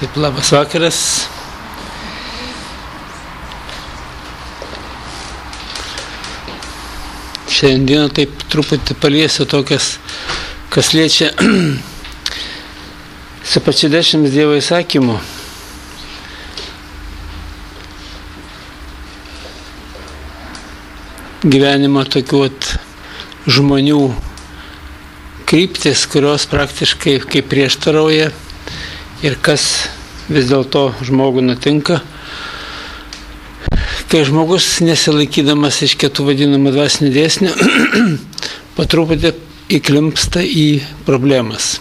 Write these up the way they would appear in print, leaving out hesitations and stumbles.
Taip, labas vakaras. Šiandieną taip truputį paliesiu tokias, kas liečia su pačiu 10 Dievo įsakymu. Gyvenimo tokių žmonių kryptis, kurios praktiškai kaip prieštarauja ir kas vis dėlto žmogui nutinka, kai žmogus nesilaikydamas iš kitų vadinamų dvasinių dėsnių po truputį įklimpsta į problemas.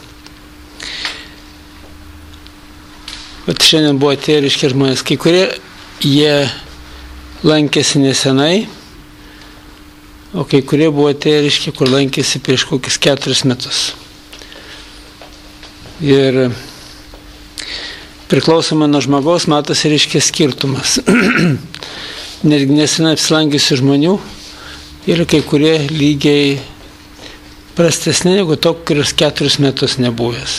Vat šiandien buvo atėję žmonės, kai kurie jie lankėsi nesenai, o kai kurie buvo atėję, kur lankėsi prieš kokius 4 metus. Ir priklausomai nuo žmogaus matosi skirtumas. Netgi nesenai apsilankiusių žmonių yra kai kurie lygiai prastesni negu to, kuris 4 metus nebuvęs.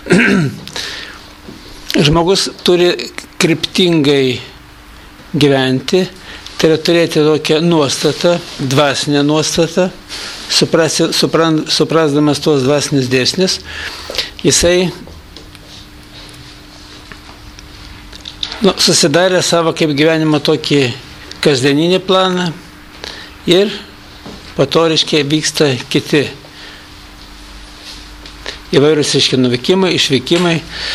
Žmogus turi kryptingai gyventi, tai yra turėti tokią nuostatą, dvasinę nuostatą, suprasdamas tuos dvasinius dėsnius, jisai susidarė savo kaip gyvenimo tokį kasdieninį planą ir po to vyksta kiti įvairūs nuvykimai, išvykimai,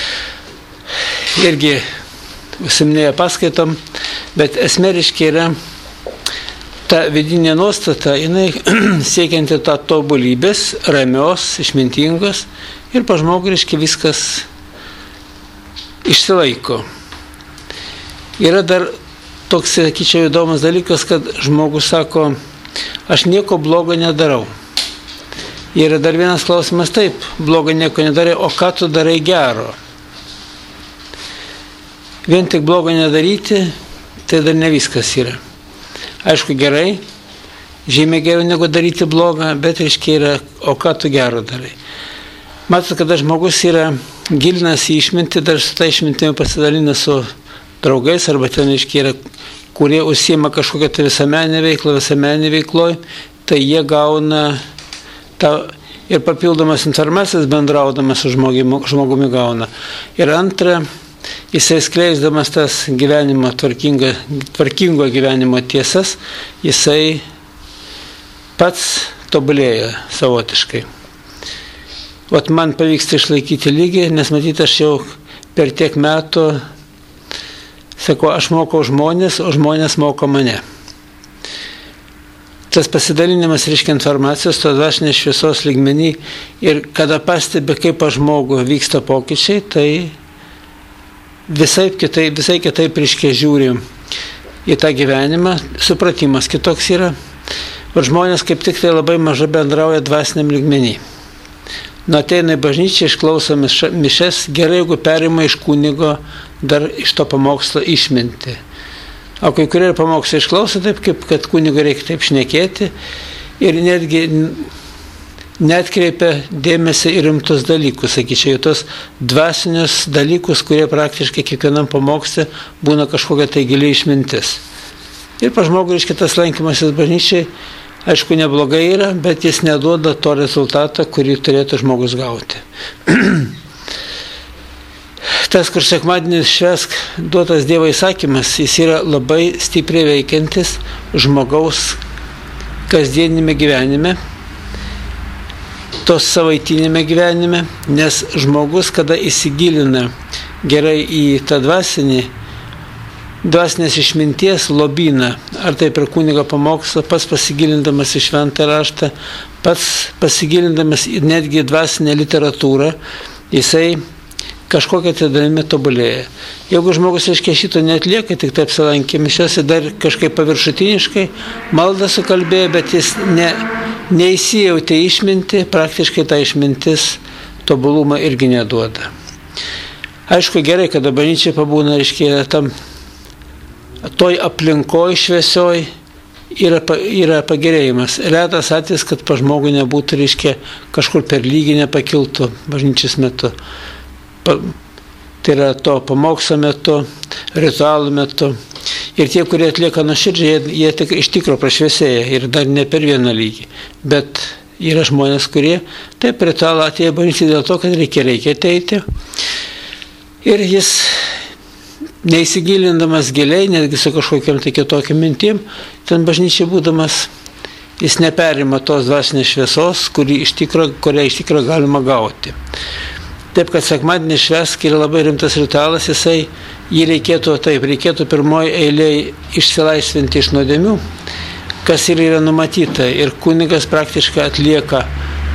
irgi užsiminėja paskaitom, bet esmė yra ta vidinė nuostata, jinai siekianti tą tobulybės, ramios, išmintingos ir pa žmogui viskas išsilaiko. Yra dar toks, sakyčiau, įdomus dalykas, kad žmogus sako, aš nieko blogo nedarau. Yra dar vienas klausimas, taip, blogo nieko nedarai, o ką tu darai gero? Vien tik blogo nedaryti, tai dar ne viskas yra. Aišku, gerai, žymiai geriau negu daryti blogą, bet yra, o ką tu gero darai? Matot, kada žmogus gilinasi į išmintį, dar su tą išmintimi pasidalina su draugais, arba ten yra, kurie užsiima kažkokią visuomeninę veikloj, tai jie gauna ir papildomas informacijas bendraudamas su žmogumi gauna. Ir antra, jisai skleisdamas tas gyvenimo, tvarkingo gyvenimo tiesas, jisai pats tobulėja savotiškai. Vat man pavyksta išlaikyti lygį, nes matyti aš jau per tiek metų sakau, aš mokau žmonės, o žmonės moko mane. Tas pasidalinimas informacijos, to dvasinės šviesos lygmenį ir kada pastebi, kaip pas žmogų vyksta pokyčiai, tai visai kitaip žiūri į tą gyvenimą, supratimas kitoks yra. O žmonės kaip tik tai labai mažai bendrauja dvasiniam lygmenį. Ateina į bažnyčią, išklauso mišes, gerai, jeigu perima iš kunigo dar iš to pamokslo išminti. O kai kurie pamokslą išklauso taip, kaip kad kunigo reikia taip šnekėti ir netgi neatkreipia dėmesį į rimtus dalykus, sakyčiau, tos dvasinius dalykus, kurie praktiškai kiekvienam pamokslė būna kažkokia tai gili išmintis. Ir pa žmogui tas lankymasis bažnyčiai, aišku, neblogai yra, bet jis neduoda to rezultatą, kurį turėtų žmogus gauti. Tas, kur sekmadienis švęsk duotas Dievo įsakymas, jis yra labai stipriai veikiantis žmogaus kasdienime gyvenime, tos savaitinėme gyvenime, nes žmogus, kada įsigilina gerai į tą dvasinės išminties lobyną, ar tai per kunigo pamokslą, pats pasigilindamas į šventą raštą, pats pasigilindamas netgi į dvasinę literatūrą, jisai kažkokią dalimi tobulėja. Jeigu žmogus šito neatlieka, tik taip apsilankė mišiose, dar kažkaip paviršutiniškai maldą sukalbėjo, bet jis neįsijautė išminti, praktiškai ta išmintis tobulumą irgi neduoda. Aišku, gerai, kada bažnyčiai pabūna, tam toj aplinkoj šviesioj yra pagerėjimas. Retas atvejis, kad pa žmogui nebūtų, kažkur per lygį nepakiltų bažnyčios metu. Tai yra to pamokslo metu, ritualų metu. Ir tie, kurie atlieka nuoširdžiai, jie iš tikro prašviesėja ir dar ne per vieną lygį. Bet yra žmonės, kurie taip ritualą atėjo bažnyčiai dėl to, kad reikia ateiti. Ir jis, neįsigilindamas giliai, netgi su kažkokiam tai kitokiam mintim, ten bažnyčiai būdamas, jis neperima tos dvasinės šviesos, kurią iš tikro galima gauti. Taip, kad sekmadienį švęsk yra labai rimtas ritualas, jį reikėtų pirmoji eilėje išsilaisvinti iš nuodėmių, kas ir yra numatyta. Ir kunigas praktiškai atlieka,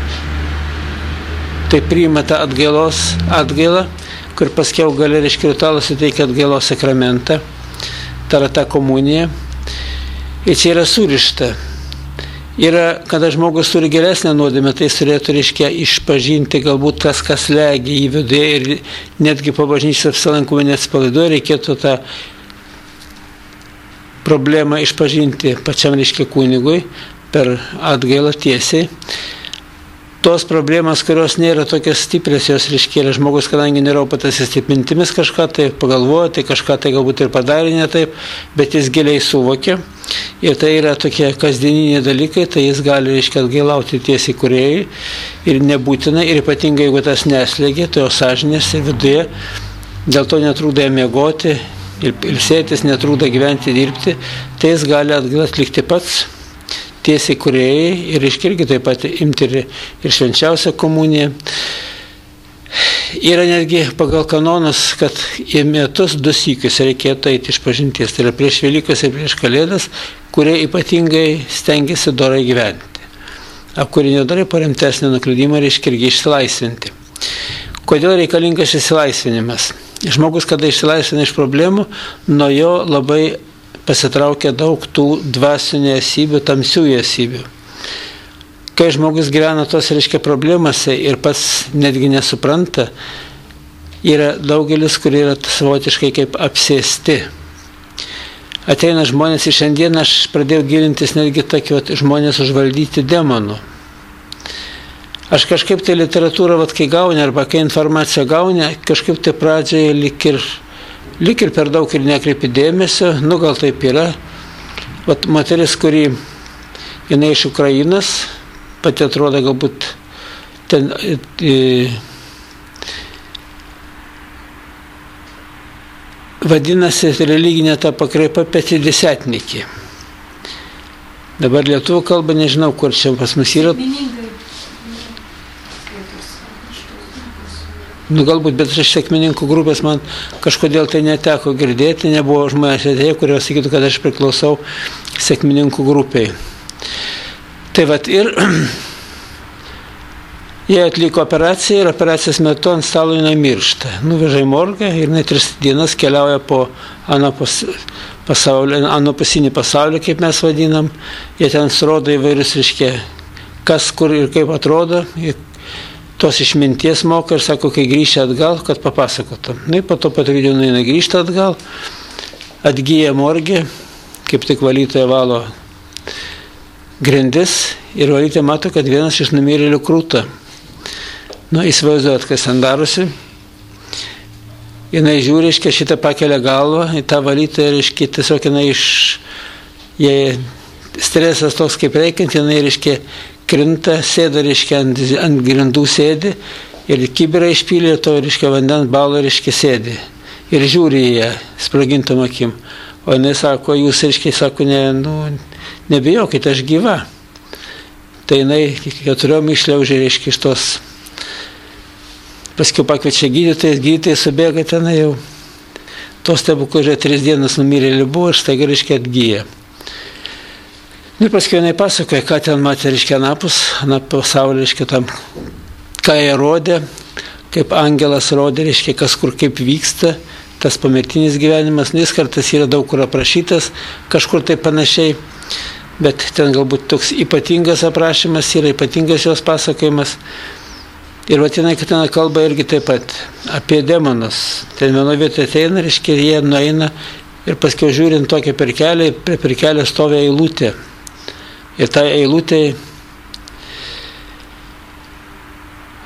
tai priima tą atgailą, kur paskiau gali ritualas suteikia atgailos sakramentą, tai yra ta komunija. Ir čia yra surišta. Yra, kada žmogus turi geresnę nuodėmę, tai jis turėtų išpažinti galbūt tas, kas legia į viduje ir netgi po bažnyčios apsilankymų neatsipalaiduoja, reikėtų tą problemą išpažinti pačiam kunigui per atgailą tiesiai. Tos problemas, kurios nėra tokios stiprios, jos yra žmogus, kadangi nėra patasis taip mintimis kažką tai pagalvoja, tai kažką tai galbūt ir padarė ne taip, bet jis giliai suvokia. Ir tai yra tokie kasdieniniai dalykai, tai jis gali atgailauti tiesiai kūrėjui ir nebūtina, ir ypatingai jeigu tas neslėgia, tai jo sąžinės ir viduje, dėl to netrūda miegoti, ilsėtis, netrūda gyventi, dirbti, tai jis gali atlikti pats tiesiai kūrėjai ir irgi taip pat imti ir švenčiausią komuniją. Yra netgi pagal kanonus, kad į metus 2 sykius reikėtų eiti išpažinties. Tai yra prieš Velykas ir prieš Kalėdas, kurie ypatingai stengiasi dorai gyventi. O kurie nedorai po rimtesnį nuklydimą irgi išsilaisvinti. Kodėl reikalingas išsilaisvinimas? Žmogus, kada išsilaisvina iš problemų, nuo jo labai pasitraukia daug tų dvasinių esybių, tamsių esybių. Kai žmogus gyvena tos problemose ir pats netgi nesupranta, yra daugelis, kurie yra savotiškai kaip apsėsti. Ateina žmonės ir šiandien aš pradėjau gilintis netgi tokie žmonės užvaldyti demonų. Aš kažkaip tai literatūrą, kai gauni arba kai informaciją gauni, kažkaip tai pradžioje lyg ir per daug ir nekreipi dėmesio, gal taip yra. Moteris, kuri jinai iš Ukrainos, pati atrodo galbūt ten vadinasi religinė ta pakraipa petidesятники. Dabar lietuvių kalba nežinau, kur čia pas mus yra. Galbūt, bet iš sekmininkų grupės man kažkodėl tai neteko girdėti, nebuvo žmonės atėję, kurie sakytų, kad aš priklausau sekmininkų grupiai. Tai ir jie atliko operaciją ir operacijos metu ant stalo jinai miršta. Nuveža į morgą ir jinai 3 dienas keliauja po anapusinį pasaulį, kaip mes vadinam. Jie ten surodo įvairius, kas, kur ir kaip atrodo. Tos išminties moka ir sako, kai grįžta atgal, kad papasakotum. Po to po 3 dienų jinai grįžta atgal, atgyja morgė, kaip tik valytoja valo grindis ir valytoja mato, kad vienas iš numirėlių krūta. Įsivaizduojat, kas ten darosi. Jinai žiūri, šitą pakelia galvą, į tą valytoją, tiesiog jai stresas toks kaip reikiant, jinai krinta, sėda, ant grindų sėdi ir kibirą išpylė, to, vandens balo, sėdi. Ir žiūri į ją, spragintom akim. O jinai sako, jūs, sako, nebijokit, aš gyva. Tai jinai 4 išliaužė, iš tos. Paskiau pakviečia gydytojai subėga tenai jau. Tos stebuklų 3 dienas numirėlį buvo ir staiga atgyja. Ir paskui jinai pasakoja, ką ten matė, anapus pasaulį, tam, ką jie rodė, kaip angelas rodė, kas kur kaip vyksta, tas pomirtinis gyvenimas. Jis kartais yra daug kur aprašytas, kažkur tai panašiai, bet ten galbūt toks ypatingas aprašymas yra, ypatingas jos pasakojimas. Ir jinai ten kalba irgi taip pat apie demonus. Ten vienoje vietoje ateina, jie nueina ir paskui žiūrint tokią pirkelę, prie pirkelę stovi eilutė. Ir tai eilutė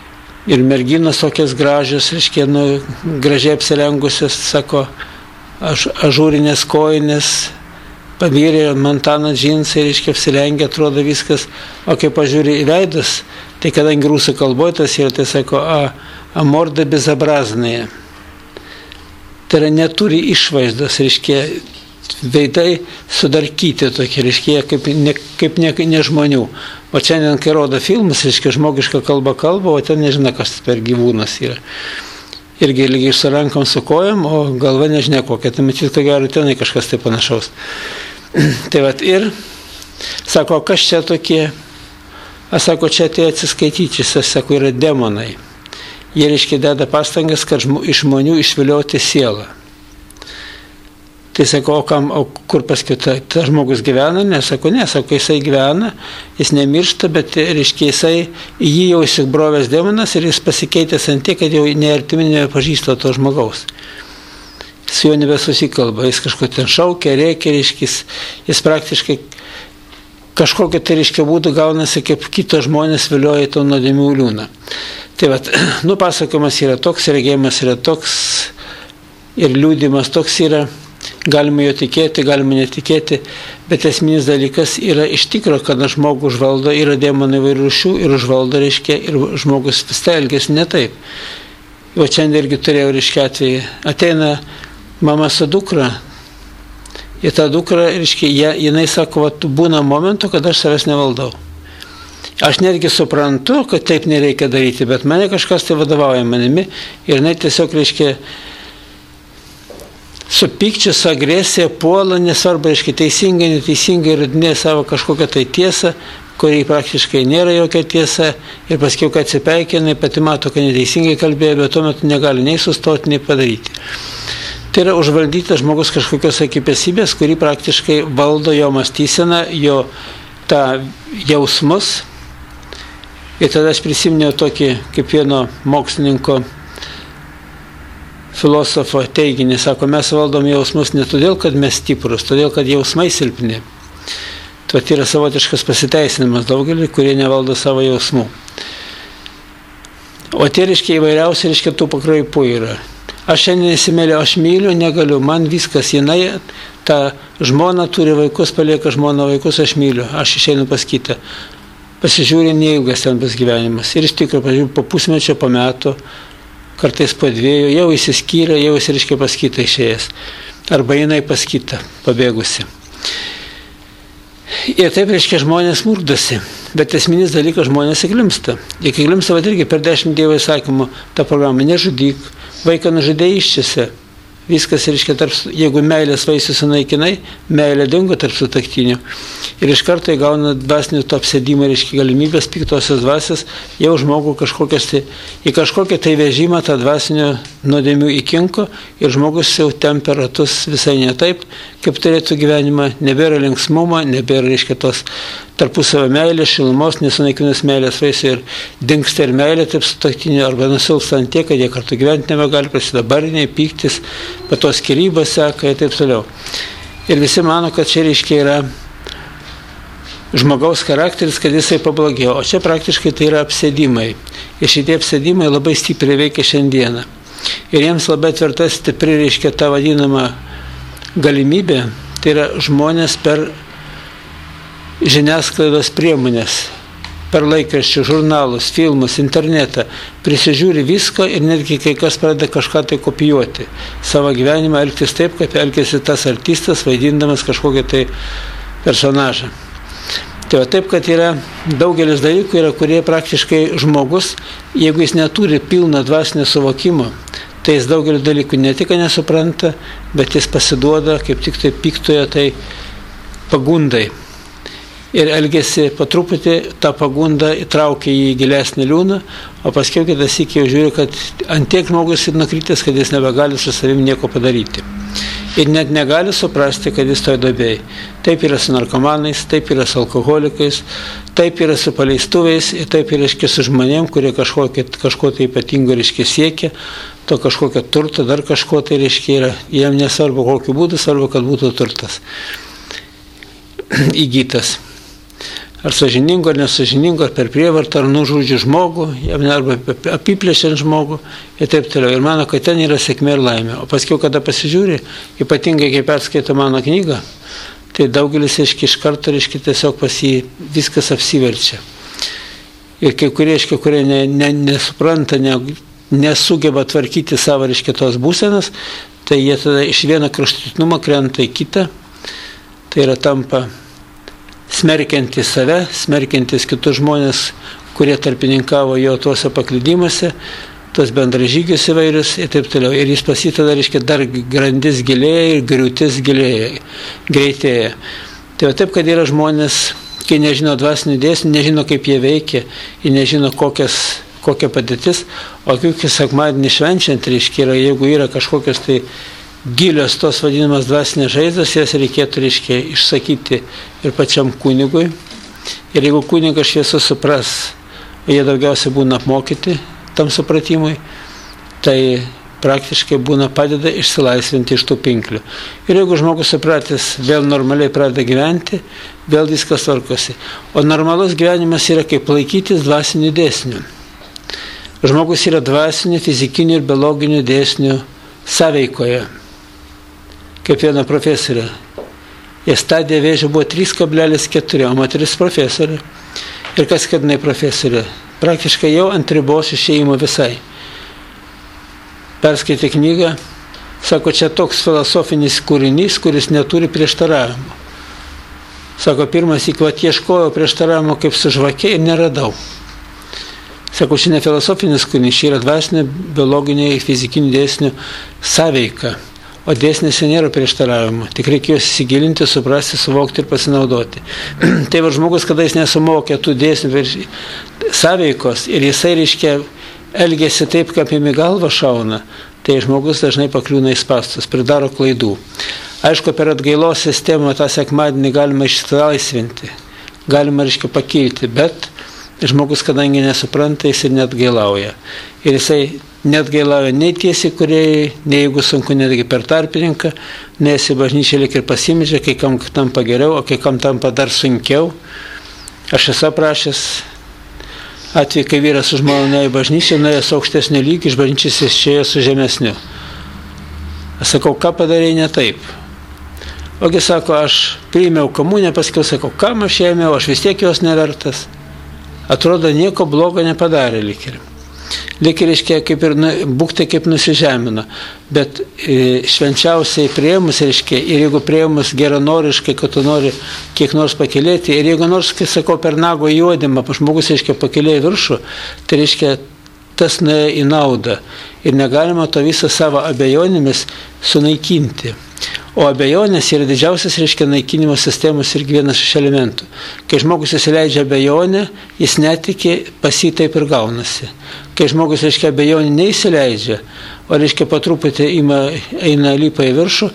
ir merginos tokias gražios, reiškia, gražiai apsirengusios, sako, ažūrinės kojinės, pavyrė, mantano džinsai, reiškia, apsirengę, atrodo viskas, o kai pažiūrė į veidus, tai kadangi rusų kalboje tas yra, tai sako, amorda bezabraznėje. Tai yra neturi išvaizdos, reiškia, veidai sudarkyti tokie, reiškia, kaip ne žmonių. O šiandien, kai rodo filmus, reiškia, žmogišką kalbą, o ten nežino, kas per gyvūnas yra. Irgi lygiai su rankom, su kojom, o galva nežinia kokia. Tai matyt, ko gero, tenai kažkas tai panašaus. Tai vat ir, sako, kas čia tokie? Aš sako, čia tai atsiskaityti, sako, yra demonai. Jie, reiškia, deda pastangas, kad iš žmonių išvilioti sielą. Tai sako, o kur paskui tas žmogus gyvena? Nesako, kai jisai gyvena, jis nemiršta, bet, reiškia, jį jau įsibrovęs demonas ir jis pasikeitęs ant tiek, kad jau neartimi nepažįsta to žmogaus. Su juo nebesusikalba, jis kažko ten šaukia, rėkia, reiškia, jis praktiškai kažkokia tai, reiškia, būdų gaunasi, kaip kitos žmonės vilioja to nuodėmių liūną. Tai vat, pasakojimas yra toks, regėjimas yra toks ir liūdimas toks yra. Galima jo tikėti, galima netikėti, bet esminis dalykas yra iš tikro, kad žmogų užvaldo, yra demonai įvairių rūšių ir užvaldo, reiškia, ir žmogus vis elgiasi ne taip. O šiandien irgi turėjau, reiškia, atvejį. Ateina mama su dukra, ir ta dukra, reiškia, jinai sako, būna momentų, kad aš savęs nevaldau. Aš netgi suprantu, kad taip nereikia daryti, bet mane kažkas tai vadovauja manimi ir jinai tiesiog, reiškia, su pykčiu, su agresija puola, nesvarbu, reiškia, teisingai, neteisingai įrodinėja savo kažkokią tai tiesą, kuri praktiškai nėra jokia tiesa, ir paskiau, kad atsipeikina, pati mato, kad neteisingai kalbėjo, bet tuo metu negali nei sustoti, nei padaryti. Tai yra užvaldytas žmogus kažkokios akipesybės, kuri praktiškai valdo jo mąstyseną, jo tą jausmus. Ir tada aš prisiminiau tokį, kaip vieno mokslininko, filosofo teiginį, sako, mes valdom jausmus ne todėl, kad mes stiprus, todėl, kad jausmai silpni. Tai yra savotiškas pasiteisinimas daugelį, kurie nevaldo savo jausmų. O tie, reiškia, įvairiausi, reiškia, tų pakraipų yra. Aš šiandien nesimėliu, aš myliu, negaliu, man viskas, jinai, ta žmona turi vaikus, palieka žmoną vaikus, aš myliu, aš išeinu pas kitą. Pasižiūrė, neilgas ten bus gyvenimas. Ir iš tikrųjų, po pusmečio, po metų, kartais po 2, jau įsiskyrė, jau jis, reiškia, pas kitą išėjęs. Arba jinai pas kitą pabėgusi. Ir taip, reiškia, žmonės murdosi. Bet esminis dalykas, žmonės įklimsta. Iki įklimsta, va irgi per 10 Dievo įsakymų tą programą, nežudyk, vaiką nužudė iščiose. Viskas, reiškia, jeigu meilės vaisius sunaikinai, meilė dingo tarp sutuoktinių. Ir iš karto įgauna dvasinį to apsėdimą, reiškia, galimybės piktosios dvasios, jau žmogų į kažkokią tai vežimą tą dvasinio nuodėmių įkinko ir žmogus jau tempia ratus visai ne taip, kaip turėtų gyvenimą, nebėra linksmumo, nebėra, reiškia, tos tarpusavio meilės, šilumos, nesunaikinus meilės vaisių ir dingsta ir meilė taip sutuoktinių, arba nusilpsta ant tiek, kad jie kartu gyventi nebegali, prasideda barniai, pyktis, po to skyrybos seka ir taip toliau. Ir visi mano, kad čia, reiškia, yra žmogaus charakteris, kad jisai pablogėjo, o čia praktiškai tai yra apsėdimai. Ir šitie apsėdimai labai stipriai veikia šiandieną. Ir jiems labai tvirta, stipri, reiškia, ta vadinama galimybė, tai yra žmonės per žiniasklaidos priemonės, per laikraščius, žurnalus, filmus, internetą, prisižiūri visko ir netgi kai kas pradeda kažką tai kopijuoti. Savo gyvenimą elgtis taip, kaip elgėsi tas artistas, vaidindamas kažkokią tai personažą. Tai va taip, kad yra daugelis dalykų, kurie praktiškai žmogus, jeigu jis neturi pilno dvasinio suvokimo, tai jis daugelį dalykų ne tik nesupranta, bet jis pasiduoda kaip tik tai piktoje tai pagundai. Ir elgesi po truputį, tą pagundą įtraukia į gilesnį liūną, o paskui kitas iki jau žiūri, kad ant tiek žmogus ir nukritęs, kad jis nebegali su savim nieko padaryti. Ir net negali suprasti, kad jis toj duobėj. Taip yra su narkomanais, taip yra su alkoholikais, taip yra su paleistuviais, ir taip yra su žmonėm, kurie kažko tai ypatingo siekia, to kažkokio turto, dar kažko tai yra. Jiem nesvarbu kokiu būdu, svarbu, kad būtų turtas įgytas. ar sąžiningo, ar nesąžiningo, ar per prievartą, ar nužudžiu žmogų, arba apiplėšiant žmogų ir taip toliau. Ir mano, kad ten yra sėkmė ir laimė. O paskui, kada pasižiūri, ypatingai, kai perskaito mano knygą, tai daugelis, iš karto, tiesiog pas jį viskas apsiverčia. Ir kai kurie, kurie nesupranta, nesugeba tvarkyti savo, tos būsenos, tai jie tada iš vieno kraštutinumo krenta į kitą, tai yra tampa smerkiantis save, smerkiantis kitus žmonės, kurie tarpininkavo jo tuose paklydimuose, tos bendražygius įvairius ir taip toliau. Ir jis pasitada, dar grandis gilėja ir griūtis greitėja. Tai va taip, kad yra žmonės, kai nežino dvasinių dėsnių, nežino, kaip jie veikia ir nežino, kokia padėtis, o kaip sekmadienį švenčiant, yra, jeigu yra kažkokios tai gilios tos vadinamas dvasinės žaizdos, jas reikėtų, išsakyti ir pačiam kunigui. Ir jeigu kunigas šviesus supras, jie daugiausiai būna apmokyti tam supratimui, tai praktiškai būna padeda išsilaisvinti iš tų pinklių. Ir jeigu žmogus supratęs vėl normaliai pradeda gyventi, vėl viskas tvarkosi. O normalus gyvenimas yra kaip laikytis dvasinių dėsnių. Žmogus yra dvasinių, fizikinių ir biologinių dėsnių sąveikoje. Kaip viena profesorė. Jie stadija vėžio buvo 3,4, o moteris profesorė. Ir kas, kad jinai profesorė? Praktiškai jau ant ribos išėjimo visai. Perskaitė knygą, sako, čia toks filosofinis kūrinys, kuris neturi prieštaravimo. Sako, pirmas įkvat ieškojau prieštaravimo kaip su žvakė ir neradau. Sako, čia ne filosofinis kūrinys, čia yra dvasinė, biologinė ir fizikinių dėsnių sąveika. O dėsnėse nėra prieštaravimo. Tik reikėjo įsigilinti, suprasti, suvokti ir pasinaudoti. Tai va žmogus, kada jis nesumokė tų dėsnių sąveikos ir jisai, elgėsi taip, kaip jam į galvą šauna, tai žmogus dažnai pakliūna į spąstus, pridaro klaidų. Aišku, per atgailos sistemą tą sekmadienį galima išsilaisvinti, galima, pakilti, bet žmogus, kadangi nesupranta, jis ir net gailauja. Ir jisai net gailauja nei tiesiai kūrėjai, nei jeigu sunku netgi per tarpininką, nes į bažnyčią lyg ir pasimeldžia, kai kam tampa geriau, o kai kam tampa dar sunkiau. Aš esu aprašęs atveju, kai vyras su žmona nuėjo į bažnyčią, nuėjo su aukštesniu lygiu, iš bažnyčios išėjo su žemesniu. Aš sakau, ką padarėjai ne taip? Ogi sako, aš priėmiau komuniją, paskiau sakau, kam aš ėmiau, aš vis tiek jos nevertas. Atrodo, nieko blogo nepadarė lyg ir. Lyg ir, kaip ir būktai kaip nusižemino. Bet švenčiausiai priėmus, ir jeigu priėmus geranoriškai, kad tu nori kiek nors pakilėti, ir jeigu nors, kai sakau, per nago juodimą, žmogus, pakilėjo viršų, tai tas nuėjo į naudą. Ir negalima to visą savo abejonėmis sunaikinti. O abejonės yra didžiausias, naikinimo sistemos irgi vienas iš elementų. Kai žmogus įsileidžia abejonę, jis netiki, pas jį taip ir gaunasi. Kai žmogus, abejonę neįsileidžia, o, po truputį eina lipa į viršų,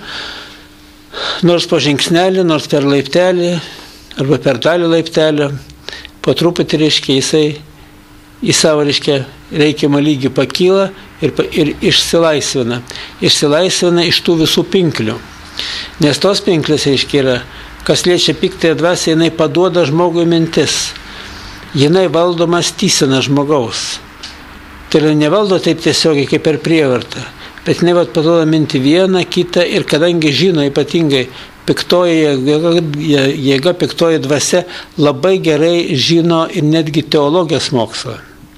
nors po žingsnelį, nors per laiptelį, arba per dalį laiptelį, po truputį, jisai į savo, reikiamą lygį pakyla ir išsilaisvina. Išsilaisvina iš tų visų pinklių. Nes tos pinklės, yra, kas liečia piktąją dvasią, jinai paduoda žmogui mintis. Jinai valdo mąstyseną žmogaus. Tai yra nevaldo taip tiesiogiai kaip per prievartą, bet jinai paduoda mintį vieną, kitą ir kadangi žino ypatingai piktoji jėga, piktoji dvasia, labai gerai žino ir netgi teologijos mokslą.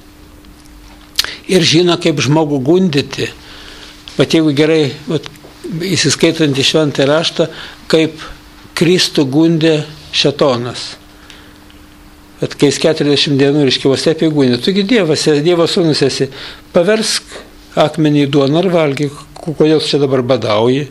Ir žino, kaip žmogų gundyti. Bet jeigu gerai, įsiskaitant į šventąjį raštą, kaip Kristų gundė šėtonas. Bet kai jis 40 dienų vos taip įgundė, tugi Dievas, Dievo sūnus esi, paversk akmenį į duoną ir valgyk, kodėl čia dabar badauji.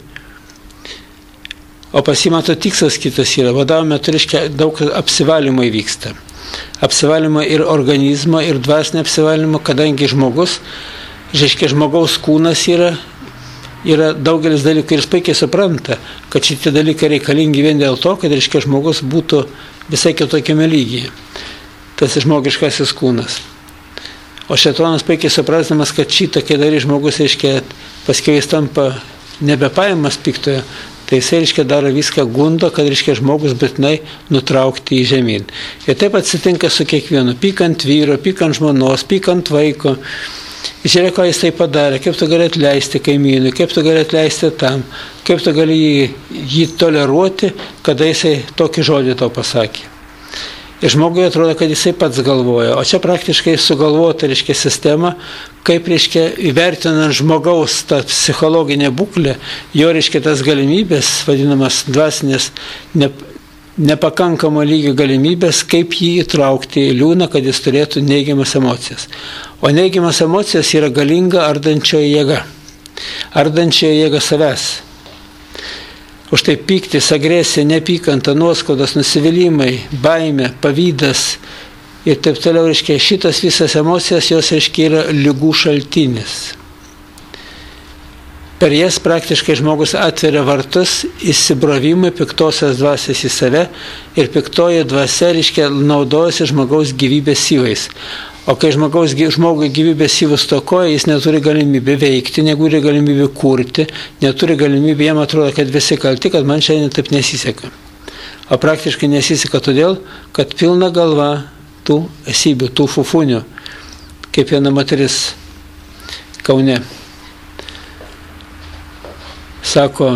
O pasimato tikslas kitas yra, badavimo metu daug apsivalymo įvyksta. Apsivalymo ir organizmo, ir dvasinio apsivalymo, kadangi žmogus, žmogaus kūnas yra daugelis dalykų ir jis puikiai supranta, kad šitie dalykai reikalingi vien dėl to, kad žmogus būtų visai kitokiame lygyje. Tas žmogiškasis kūnas. O šėtonas puikiai suprasdamas, kad šitą, kai darys žmogus, paskiau jis tampa nebepaimas piktojo, tai jisai, reiškia, daro viską gundo, kad, reiškia, žmogus būtinai nutraukti į žemyn. Ir taip atsitinka su kiekvienu. Pyk ant vyro, pyk ant žmonos, pyk ant vaiko. Žiūrėk, ką jis tai padarė, kaip tu gali atleisti kaimynui, kaip tu gali atleisti tam, kaip tu gali jį toleruoti, kada jisai tokį žodį tau pasakė. Ir žmogui atrodo, kad jisai pats galvoja, o čia praktiškai sugalvota, reiškia, sistema, kaip, reiškia, įvertinant žmogaus tą psichologinę būklę, jo, reiškia, tas galimybės, vadinamas dvasinės, nepakankamo lygio galimybės, kaip jį įtraukti į liūną, kad jis turėtų neigiamas emocijas. O neigiamas emocijos yra galinga ardančioji jėga. Ardančioji jėga savęs. Už tai pyktis, agresija, nepykanta, nuoskaudos, nusivylimai, baimė, pavydas ir taip toliau, reiškia, šitas visas emocijas, jos, reiškia, yra ligų šaltinis. Per jas praktiškai žmogus atveria vartus įsibrovimui piktosios dvasios į save ir piktoji dvasia, reiškia, naudojasi žmogaus gyvybės syvais. O kai žmogui gyvybės syvų stokoja, jis neturi galimybę veikti, neturi galimybę kurti, neturi galimybę, jam atrodo, kad visi kalti, kad man šiandien taip nesiseka. O praktiškai nesiseka todėl, kad pilna galva tų esybių, tų fufunių, kaip viena moteris Kaune. Sako,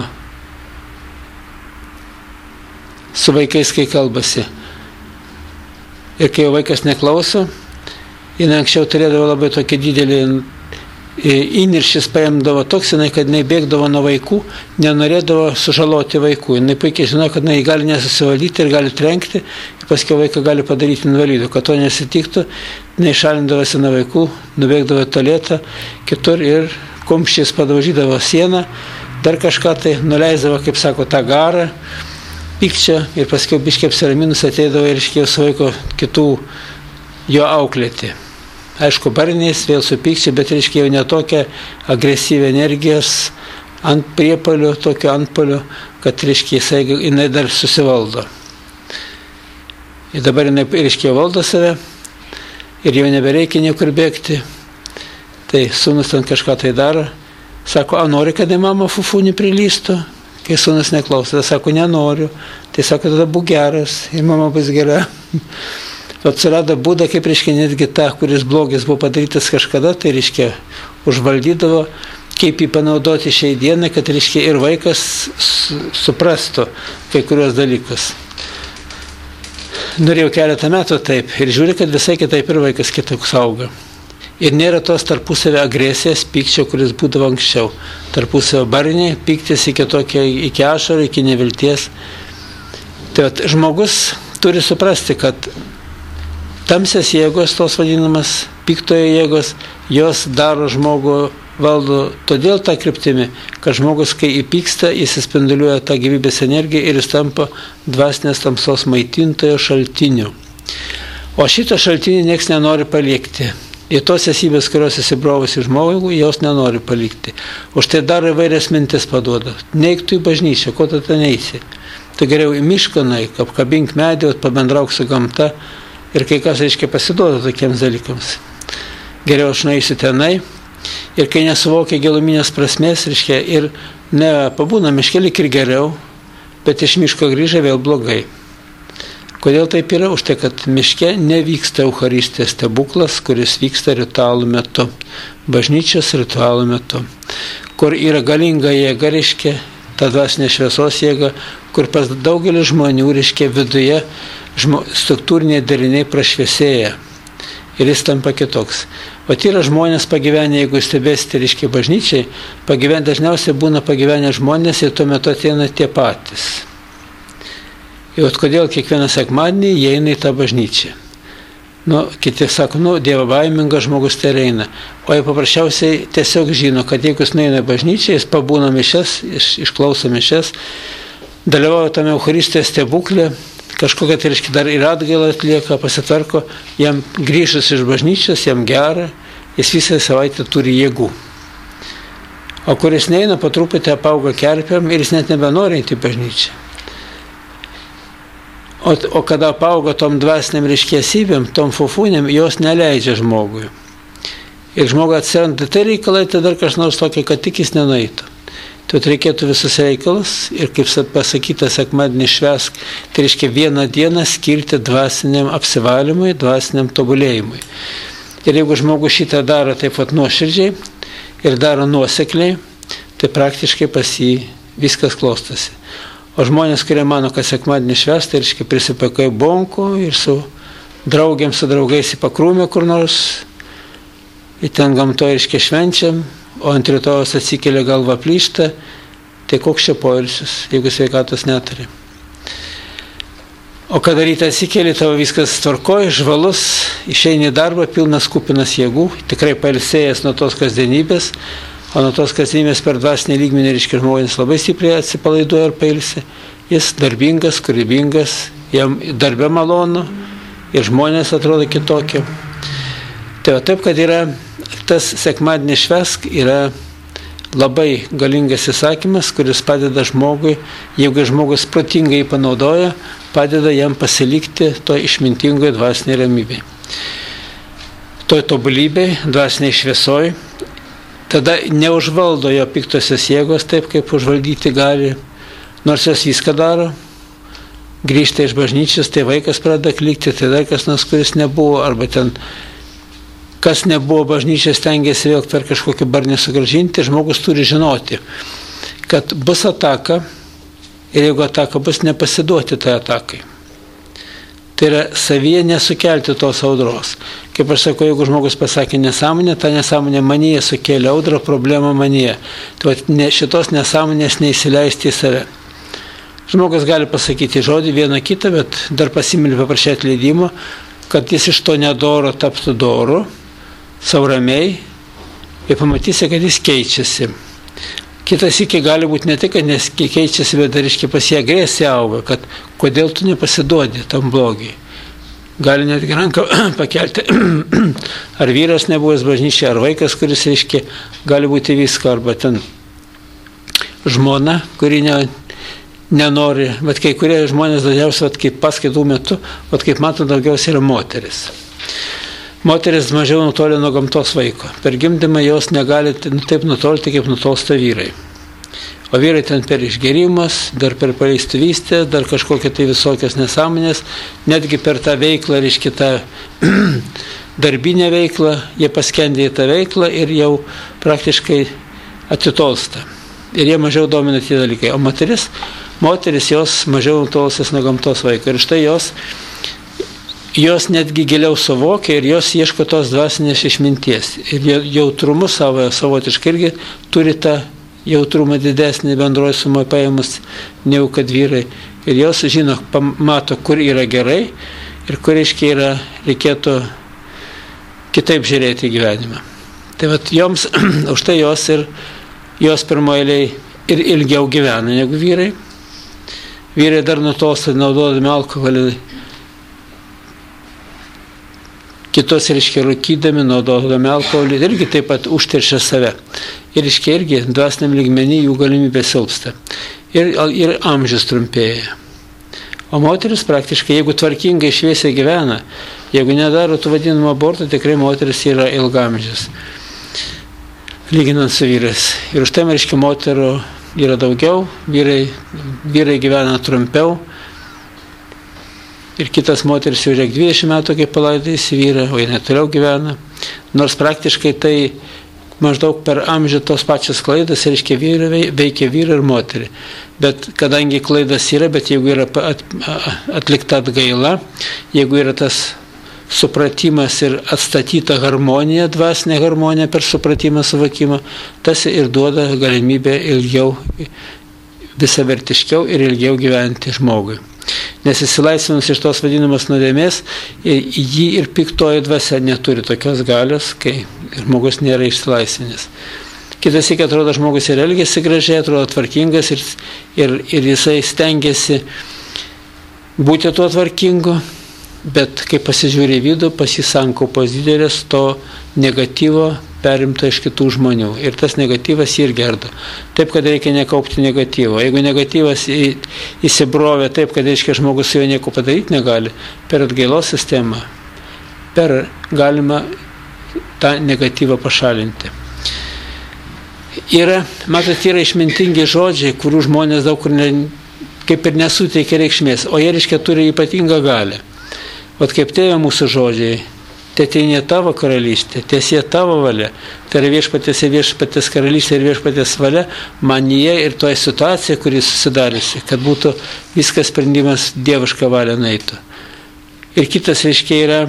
su vaikais, kai kalbasi. Ir kai jau vaikas neklauso, jinai anksčiau turėdavo labai tokį didelį įniršis, paimdavo toksinai, kad jinai bėgdavo nuo vaikų, nenorėdavo sužaloti vaikų. Jinai puikiai žino, kad jinai gali nesusivaldyti ir gali trenkti, ir paskui vaiką gali padaryti invalidu. Kad to nesitiktų, jinai šalindavosi nuo vaikų, nubėgdavo į tualetą, kitur ir kumščiais padaužydavo sieną, dar kažką tai nuleisdavo, kaip sako, tą garą, pykčio, ir paskui biškiai apsiraminus ateidavo ir iškėjo su vaiko kitų jo auklėti. Aišku, barniais, vėl su pykčiu, bet reiškia jau netokia agresyvia energijos ant priepalių, tokio antpolių, kad reiškia jinai dar susivaldo. Ir dabar jinai reiškia valdo save ir jau nebereikia niekur bėgti. Tai sūnus ten kažką tai daro. Sako, nori, kad mama fufunį prilystų? Kai sūnus neklauso, tada sako, nenoriu. Tai sako, tada būk geras ir mama bus gera. Atsirado būda, kaip, reiškia, netgi ta, kuris blogis buvo padarytas kažkada, tai, reiškia, užvaldydavo, kaip jį panaudoti šiai dienai, kad, reiškia, ir vaikas suprastų kai kurios dalykus. Norėjau keletą metų taip ir žiūri, kad visai kitaip ir vaikas kitoks auga. Ir nėra tos tarpusavio agresijos, pykčio, kuris būdavo anksčiau. Tarpusavio barniai, pyktis iki ašarų, iki nevilties. Tai žmogus turi suprasti, kad tamsias jėgos, tos vadinamas piktojo jėgos, jos daro žmogų, valdo todėl tą kryptimį, kad žmogus, kai įpyksta, jis spinduliuoja tą gyvybės energiją ir jis tampa dvasinės tamsos maitintojo šaltiniu. O šitą šaltinį nieks nenori palikti. Ir tos esybės, kurios įsibrovusi žmogui, jos nenori palikti. Už tai dar įvairias mintis paduoda. Neik tu į bažnyčią, ko tu ten eisi. Tu geriau į mišką nueik, apkabink medį, pabendrauk su gamta. Ir kai kas, reiškia, pasiduoda tokiems dalykams. Geriau aš nueisiu tenai. Ir kai nesuvokia giluminės prasmės, reiškia, ir pabūna miške lyg ir geriau, bet iš miško grįžę vėl blogai. Kodėl taip yra? Už tai, kad miške nevyksta Eucharistijos stebuklas, kuris vyksta ritualų metu. Bažnyčios ritualų metu. Kur yra galinga jėga, reiškia, ta dvasinė šviesos jėga, kur pas daugelį žmonių, reiškia, viduje struktūriniai dariniai prašviesėja ir jis tampa kitoks. O yra žmonės pagyvenę, jeigu stebėsite, reiškia, bažnyčiai, dažniausiai būna pagyvenę žmonės ir tuo metu ateina tie patys. Ir kodėl kiekvieną sekmadienį jie eina į tą bažnyčią. Kiti sako, Dievo baimingas žmogus tai eina. O jie paprasčiausiai tiesiog žino, kad jeigu jis nueina į bažnyčią, jis pabūna mišias, išklauso mišias, dalyvauja tame Eucharistijos stebuklė, kažkokia tai, reiškia, dar ir atgailą atlieka, pasitvarko, jam grįžus iš bažnyčios, jam gera, jis visą savaitę turi jėgų. O kuris neina, po truputį apauga kerpėm ir jis net nebenori eiti į bažnyčią. O kada apauga tom dvasiniam, reiškia, esybėm, tom fufūnėm, jos neleidžia žmogui. Ir žmogui atsiranda tai reikalai, tai dar kas nors tokio, kad tik jis nenueitų. Tai reikėtų visus reikalus ir, kaip pasakyta, sekmadienį švęsk, tai reiškia vieną dieną skirti dvasiniam apsivalymui, dvasiniam tobulėjimui. Ir jeigu žmogus šitą daro taip pat nuoširdžiai ir daro nuosekliai, tai praktiškai pas jį viskas klostosi. O žmonės, kurie mano, kad sekmadienį švęs, tai reiškia prisipakai bonkų ir su draugais į pakrūmę kur nors, ir ten gamtoje reiškia švenčiam, o ant rytojos atsikelia galva plyšta, tai koks čia poilsis, jeigu sveikatos neturi. O kada rytą atsikeli, tavo viskas tvarkoja, žvalus, išeini į darbą, pilnas kupinas jėgų, tikrai pailsėjęs nuo tos kasdienybės, o nuo tos kasdienybės per dvasinį lygmenį, reiškia, žmonės labai stipriai atsipalaiduoja ir pailsi. Jis darbingas, kūrybingas, jam darbe malonu ir žmonės atrodo kitokie. Tai taip, kad yra tas sekmadienį švęsk yra labai galingas įsakymas, kuris padeda žmogui, jeigu žmogus protingai jį panaudoja, padeda jam pasilikti to išmintingoje dvasinėje ramybėje. Toj tobulybėje, dvasiniai šviesoj, tada neužvaldo jo piktosios jėgos taip, kaip užvaldyti gali, nors jos viską daro. Grįžta iš bažnyčios, tai vaikas pradeda klikti, tai dar kas nors, kuris nebuvo, arba ten kas nebuvo bažnyčios, stengiasi vėl per kažkokį barnį sugrąžinti, žmogus turi žinoti, kad bus ataka ir jeigu ataka bus, nepasiduoti tai atakai. Tai yra savyje nesukelti tos audros. Kaip aš sakau, jeigu žmogus pasakė nesąmonę, ta nesąmonė manyje sukėlė audrą, problemą manyje. Tai šitos nesąmonės neįsileisti į save. Žmogus gali pasakyti žodį vieną kitą, bet dar pasimilį paprašyti leidimo, kad jis iš to nedoro taptų doru, sauramiai, ir pamatysi, kad jis keičiasi. Kitas iki gali būti ne tik, kad keičiasi, bet dar iški pas jį agresija auga, kad kodėl tu nepasiduodi tam blogiai. Gali netgi ranką pakelti, ar vyras nebuvęs bažnyčiai, ar vaikas, kuris reiškia, gali būti visko, arba ten žmona, kuri nenori, bet kai kurie žmonės dažniausiai, kaip paskaitų metu, kaip mato, daugiausiai yra moteris. Moteris mažiau nutolė nuo gamtos vaiko. Per gimdymą jos negali taip nutolti, kaip nutolsta vyrai. O vyrai ten per išgerimas, dar per paleistuvystę, dar kažkokią tai visokias nesąmonės, netgi per tą veiklą, reiškia tą darbinę veiklą, jie paskendė į tą veiklą ir jau praktiškai atitolsta. Ir jie mažiau domina tie dalykai. O moteris jos mažiau nutolusios nuo gamtos vaiko. Ir štai jos netgi giliau suvokia ir jos ieško tos dvasinės išminties. Ir jautrumu savotiškai irgi turi tą jautrumą didesnį bendroji sumoje paėmus, negu kad vyrai. Ir jos žino, mato, kur yra gerai ir kur reikėtų kitaip žiūrėti į gyvenimą. Tai vat joms, už tai jos pirmoje ir ilgiau gyvena negu vyrai. Vyrai dar nutolsta naudodami alkoholį, kitos, reiškia, rūkydami, naudodami alkoholį, irgi taip pat užteršia save. Ir, reiškia, irgi dvasiniam lygmenį jų galimybė silpsta. Ir amžius trumpėja. O moteris praktiškai, jeigu tvarkingai šviesiai gyvena, jeigu nedaro tų vadinamų abortų, tikrai moteris yra ilgamžis, lyginant su vyrais. Ir už tai, reiškia, moterų yra daugiau, vyrai gyvena trumpiau. Ir kitas moteris jau 20 metų, kaip palaidėsi vyrą, o jie netoliau gyvena. Nors praktiškai tai maždaug per amžių tos pačios klaidas, reiškia, veikia vyrą ir moterį. Bet kadangi klaidas yra, bet jeigu yra atlikta atgaila, jeigu yra tas supratimas ir atstatyta harmonija, dvasinė harmonija per supratimą, suvokimą, tas ir duoda galimybę ilgiau, visavertiškiau ir ilgiau gyventi žmogui. Nes įsilaisvinus iš tos vadinamos nuodėmės, jį ir piktoji dvasia neturi tokios galios, kai žmogus nėra išsilaisvinęs. Kitas iki atrodo, žmogus ir elgėsi gražiai, atrodo tvarkingas ir jisai stengiasi būti tuo tvarkingu, bet kai pasižiūrė į vidų, pas jį sankaupos didelės to negatyvo perimta iš kitų žmonių. Ir tas negatyvas jį ir gerdo. Taip, kad reikia nekaupti negatyvo. Jeigu negatyvas įsibrovė taip, kad reiškia žmogus su juo nieko padaryti negali, per atgailos sistemą galima tą negatyvą pašalinti. Matot, yra išmintingi žodžiai, kurių žmonės daug kur kaip ir nesuteikia reikšmės, o jie reiškia turi ypatingą galią. Vat kaip tėve mūsų žodžiai, teateinė tavo karalystė, tiesie tavo valia, tai yra viešpatės karalystė ir viešpatės valia, manyje ir toje situacijoje, kuri susidariusi, kad būtų viskas sprendimas dievišką valią nueitų. Ir kitas reiškia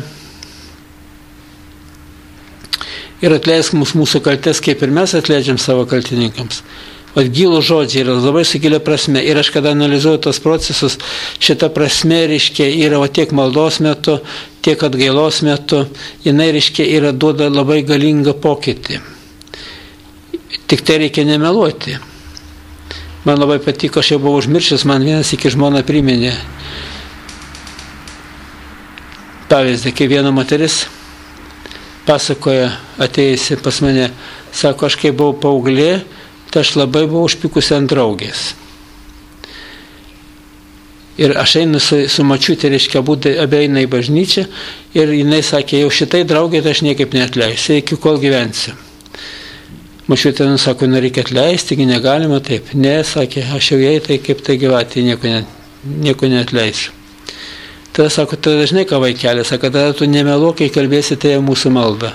ir atleisk mūsų kaltes, kaip ir mes atleidžiam savo kaltininkams. O gilų žodžiai yra labai su gilia prasme. Ir aš kada analizuoju tos procesus, šita prasme reiškia yra tiek maldos metu, tiek atgailos metu, jinai reiškia duoda labai galingą pokytį. Tik tai reikia nemeluoti. Man labai patiko, aš jau buvau užmiršęs, man vienas iki žmona priminė pavyzdį, kai viena moteris pasakoja atėjusi pas mane, sako, aš kai buvau paauglė, tai aš labai buvau užpikusi ant draugės. Ir aš einu su mačiutė, reiškia, abi eina į bažnyčią ir jinai sakė, jau šitai draugė, tai aš niekaip neatleisiu, iki kol gyvensiu. Mačiutė sako, reikia atleisti, negalima taip. Ne, sakė, aš jau jai tai kaip tai gyvatė, nieko neatleisiu. Tada sako, tada dažnai ką vaikelė, sako, tada tu nemeluok, kai kalbėsi, tai mūsų malda.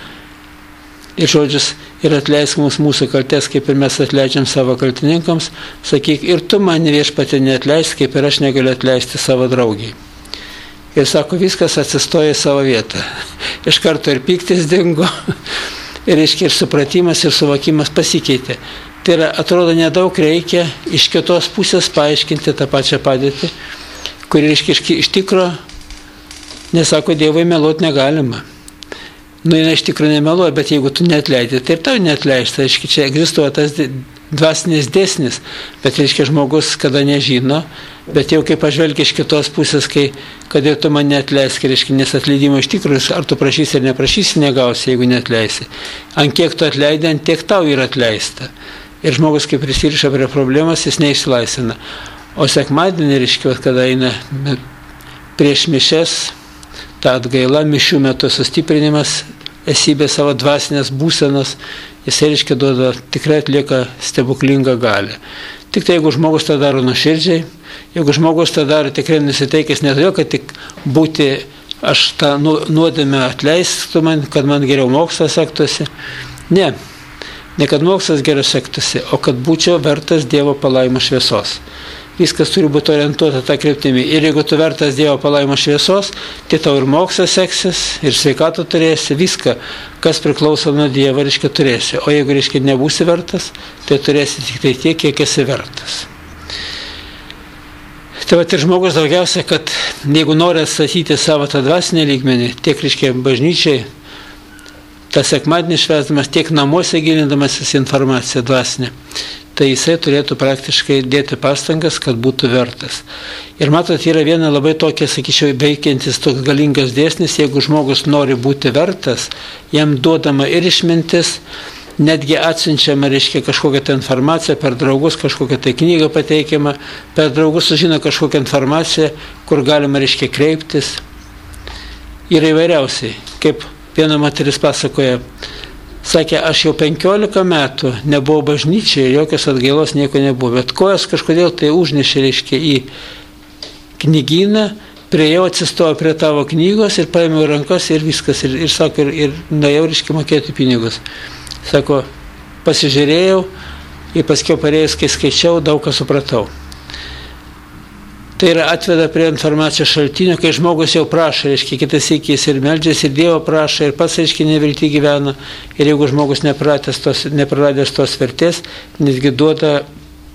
Ir žodžius, ir atleisk mums mūsų kaltes, kaip ir mes atleidžiam savo kaltininkams, sakyk, ir tu man viešpatė neatleisk, kaip ir aš negaliu atleisti savo draugiai. Ir sako, viskas atsistoja į savo vietą. Iš karto ir pyktis dingo, ir supratimas, ir suvokimas pasikeitė. Tai yra, atrodo, nedaug reikia iš kitos pusės paaiškinti tą pačią padėtį, kuri iš tikro, nesako, Dievui meluoti negalima. Jinai iš tikro nemeluoja, bet jeigu tu neatleidai, tai ir tau neatleista. Čia egzistuoja tas dvasinis dėsnis, bet žmogus, kada nežino, bet jau kai pažvelgia iš kitos pusės, kad ir tu man neatleisk, nes atleidimo iš tikrųjų, ar tu prašysi ar neprašysi, negausi, jeigu neatleisi. Ant kiek tu atleidai, ant tiek tau yra atleista. Ir žmogus, kai prisiriša prie problemas, jis neišsilaisvina. O sekmadienį, kada eina prieš mišes, ta atgaila, mišių metu sustiprinimas, esybė savo dvasinės būsenos, jis duoda, tikrai atlieka stebuklingą galią. Tik tai, jeigu žmogus tą daro nuoširdžiai, jeigu žmogus tą daro tikrai nusiteikęs, ne todėl, kad tik būti, aš tą nuodėmę atleistų man, kad man geriau mokslas sektųsi. Ne kad mokslas geriau sektųsi, o kad būčiau vertas Dievo palaimos šviesos. Viskas turi būti orientuota tą kryptimį. Ir jeigu tu vertas Dievo palaimos šviesos, tai tau ir mokslas seksis, ir sveikatą turėsi, viską, kas priklauso nuo Dievo, turėsi. O jeigu, nebūsi vertas, tai turėsi tik tai tiek, kiek esi vertas. Tai ir žmogus daugiausia, kad jeigu nori atstatyti savo tą dvasinę lygmenį, tiek, bažnyčiai, tą sekmadienį švęsdamas, tiek namuose gilindamasis informaciją dvasinę, tai jisai turėtų praktiškai dėti pastangas, kad būtų vertas. Ir matot, yra viena labai tokia, sakyčiau, veikiantis toks galingas dėsnis, jeigu žmogus nori būti vertas, jam duodama ir išmintis, netgi atsiunčiama, kažkokią tai informaciją, per draugus kažkokią tai knygą pateikiama, per draugus sužino kažkokią informaciją, kur galima, kreiptis. Ir įvairiausiai, kaip viena moteris pasakoja, sakė, aš jau 15 metų nebuvau bažnyčiai, jokios atgailos nieko nebuvo, bet kojas kažkodėl tai užnešė, į knygyną, priejau, atsistojo prie tavo knygos ir paėmiau rankas ir viskas, ir sako, ir nuėjau, mokėti pinigus. Sako, pasižiūrėjau ir paskiau parėjus, kai skaičiau, daug ką supratau. Tai yra atveda prie informacijos šaltinio, kai žmogus jau prašo, kitas įkės ir meldžiasi, ir Dievo prašo, ir pats, nevilti gyvena. Ir jeigu žmogus nepraradęs tos vertės, netgi duoda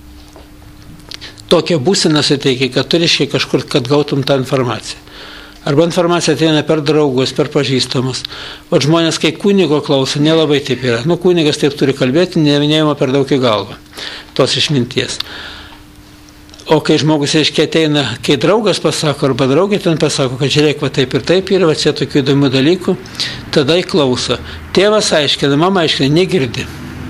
tokią būseną suteikia, kad turi kažkur, kad gautum tą informaciją. Arba informacija ateina per draugus, per pažįstamus. O žmonės, kai kunigo klauso, nelabai taip yra. Kunigas taip turi kalbėti, nevinėjama per daug į galvą tos išminties. O kai žmogus, ateina, kai draugas pasako, arba draugė ten pasako, kad žiūrėk, va taip ir taip yra, va čia tokių įdomių dalykų, tada įklauso. Tėvas aiškina, mama aiškina, negirdi.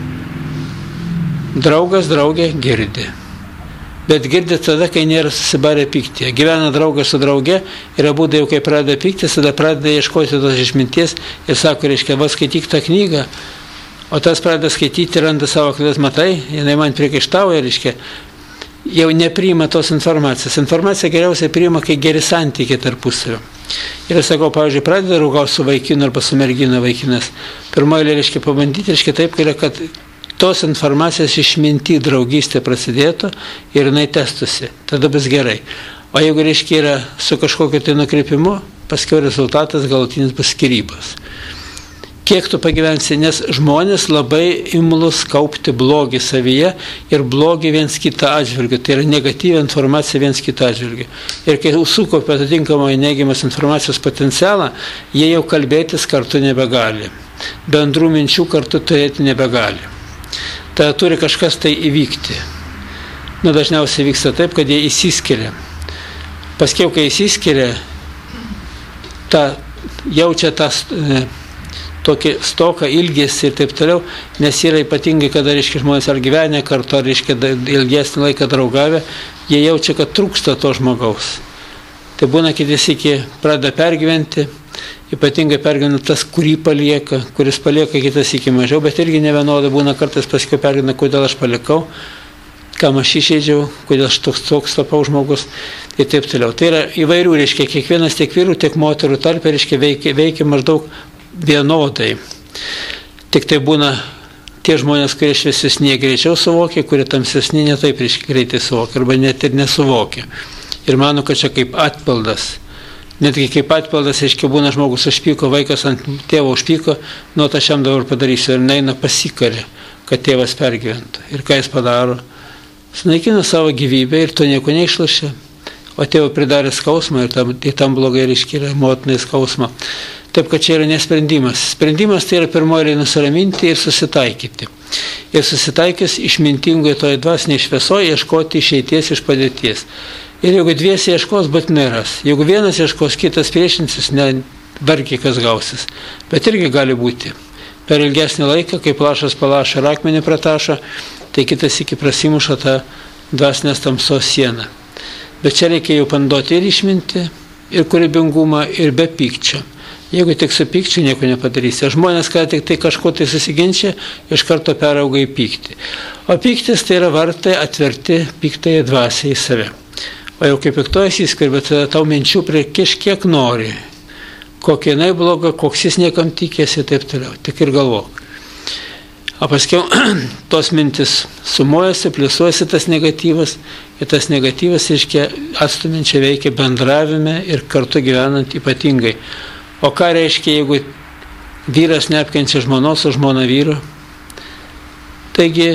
Draugas, draugė girdi. Bet girdi tada, kai nėra susibarę pykti. Gyvena draugas su drauge ir abu jau kai pradeda pyktis, tada pradeda ieškoti tos išminties ir sako, va skaityk tą knygą, O tas pradeda skaityti, randa savo klaidas, matai, jinai man priekaištauja, reiškia, jau nepriima tos informacijos. Informacija geriausiai priima, kai geri santykiai tarpusavio. Ir aš sakau, pavyzdžiui, pradeda draugauti su vaikinu arba su mergina vaikinas. Pirmoji, reiškia, pabandyti, reiškia, taip, kad tos informacijos išminti draugystė prasidėtų ir jinai testusi. Tada bus gerai. O jeigu, reiškia, yra su kažkokiu tai nukreipimu, paskiau rezultatas galutinis bus skyrybos. Kiek tu pagyvensi, nes žmonės labai imlus kaupti blogį savyje ir blogį viens kitą atžvilgiu. Tai yra negatyvi informacija viens kitą atžvilgiu. Ir kai sukaupia atitinkamai neigiamas informacijos potencialą, jie jau kalbėtis kartu nebegali. Bendrų minčių kartu turėti nebegali. Tada turi kažkas tai įvykti. Dažniausiai vyksta taip, kad jie įsiskiria. Paskiau, kai įsiskiria, jaučia tą tokį stoką, ilgesį ir taip toliau, nes yra ypatingai, kada, reiškia, žmonės ar gyvenę kartu, ar, reiškia, ilgesnį laiką draugavę, jie jaučia, kad trūksta to žmogaus. Tai būna, kitas iki pradeda pergyventi, ypatingai pergyvena tas, kurį palieka, kuris palieka, kitas iki mažiau, bet irgi nevienodai būna, kartais paskui pergyvena, kodėl aš palikau, kam aš išeidžiau, kodėl aš toks tapau žmogus ir taip toliau. Tai yra įvairių, reiškia, kiekvienas tiek vyrų, tiek moterų tarpe, reiškia, veikia maždaug vienodai. Tik tai būna tie žmonės, kurie šviesesni greičiau suvokia, kurie tamsesni netaip greitai suvokia, arba net ir nesuvokia. Ir mano, kad čia kaip atpildas. Netgi kaip atpildas, reiškia, būna žmogus užpyko, vaikas ant tėvo užpyko, aš jam dabar padarysiu. Ir neina pasikarė, kad tėvas pergyventų. Ir ką jis padaro? Sunaikina savo gyvybę ir to nieko neišlašė. O tėvo pridarė skausmą ir tam blogai, reiškia, yra motinai skausmą. Taip, kad čia yra nesprendimas. Sprendimas tai yra pirmoji nusiraminti ir susitaikyti. Ir susitaikys išmintingoje toje dvasinėje šviesoje ieškoti išeities iš padėties. Ir jeigu dviesi ieškos, būtinai ras. Jeigu vienas ieškos, kitas priešinsis, vargiai kas gausis. Bet irgi gali būti. Per ilgesnį laiką, kai lašas palašo ir akmenį pratašo, tai kitas iki prasimuša tą dvasinės tamsos sieną. Bet čia reikia jau panduoti ir išminti, ir kūrybingumą, ir be pykčio. Jeigu tik su pykčiu nieko nepadarysi. Žmonės, kad tik tai kažko tai susiginčia, iš karto perauga į pyktį. O pyktis tai yra vartai atverti piktąją dvasią į save. O jau kaip piktojas įskarbė, tada tau minčių prikiš kiek nori. Kokia jinai bloga, koks jis niekam tikėsi ir taip toliau. Tik ir galvok. O paskiau tos mintis sumuojasi, pliusuojasi tas negatyvas. Ir tas negatyvas, reiškia, atstuminčia veikia bendravime ir kartu gyvenant ypatingai. O ką reiškia, jeigu vyras neapkenčia žmonos, o žmona vyro? Taigi,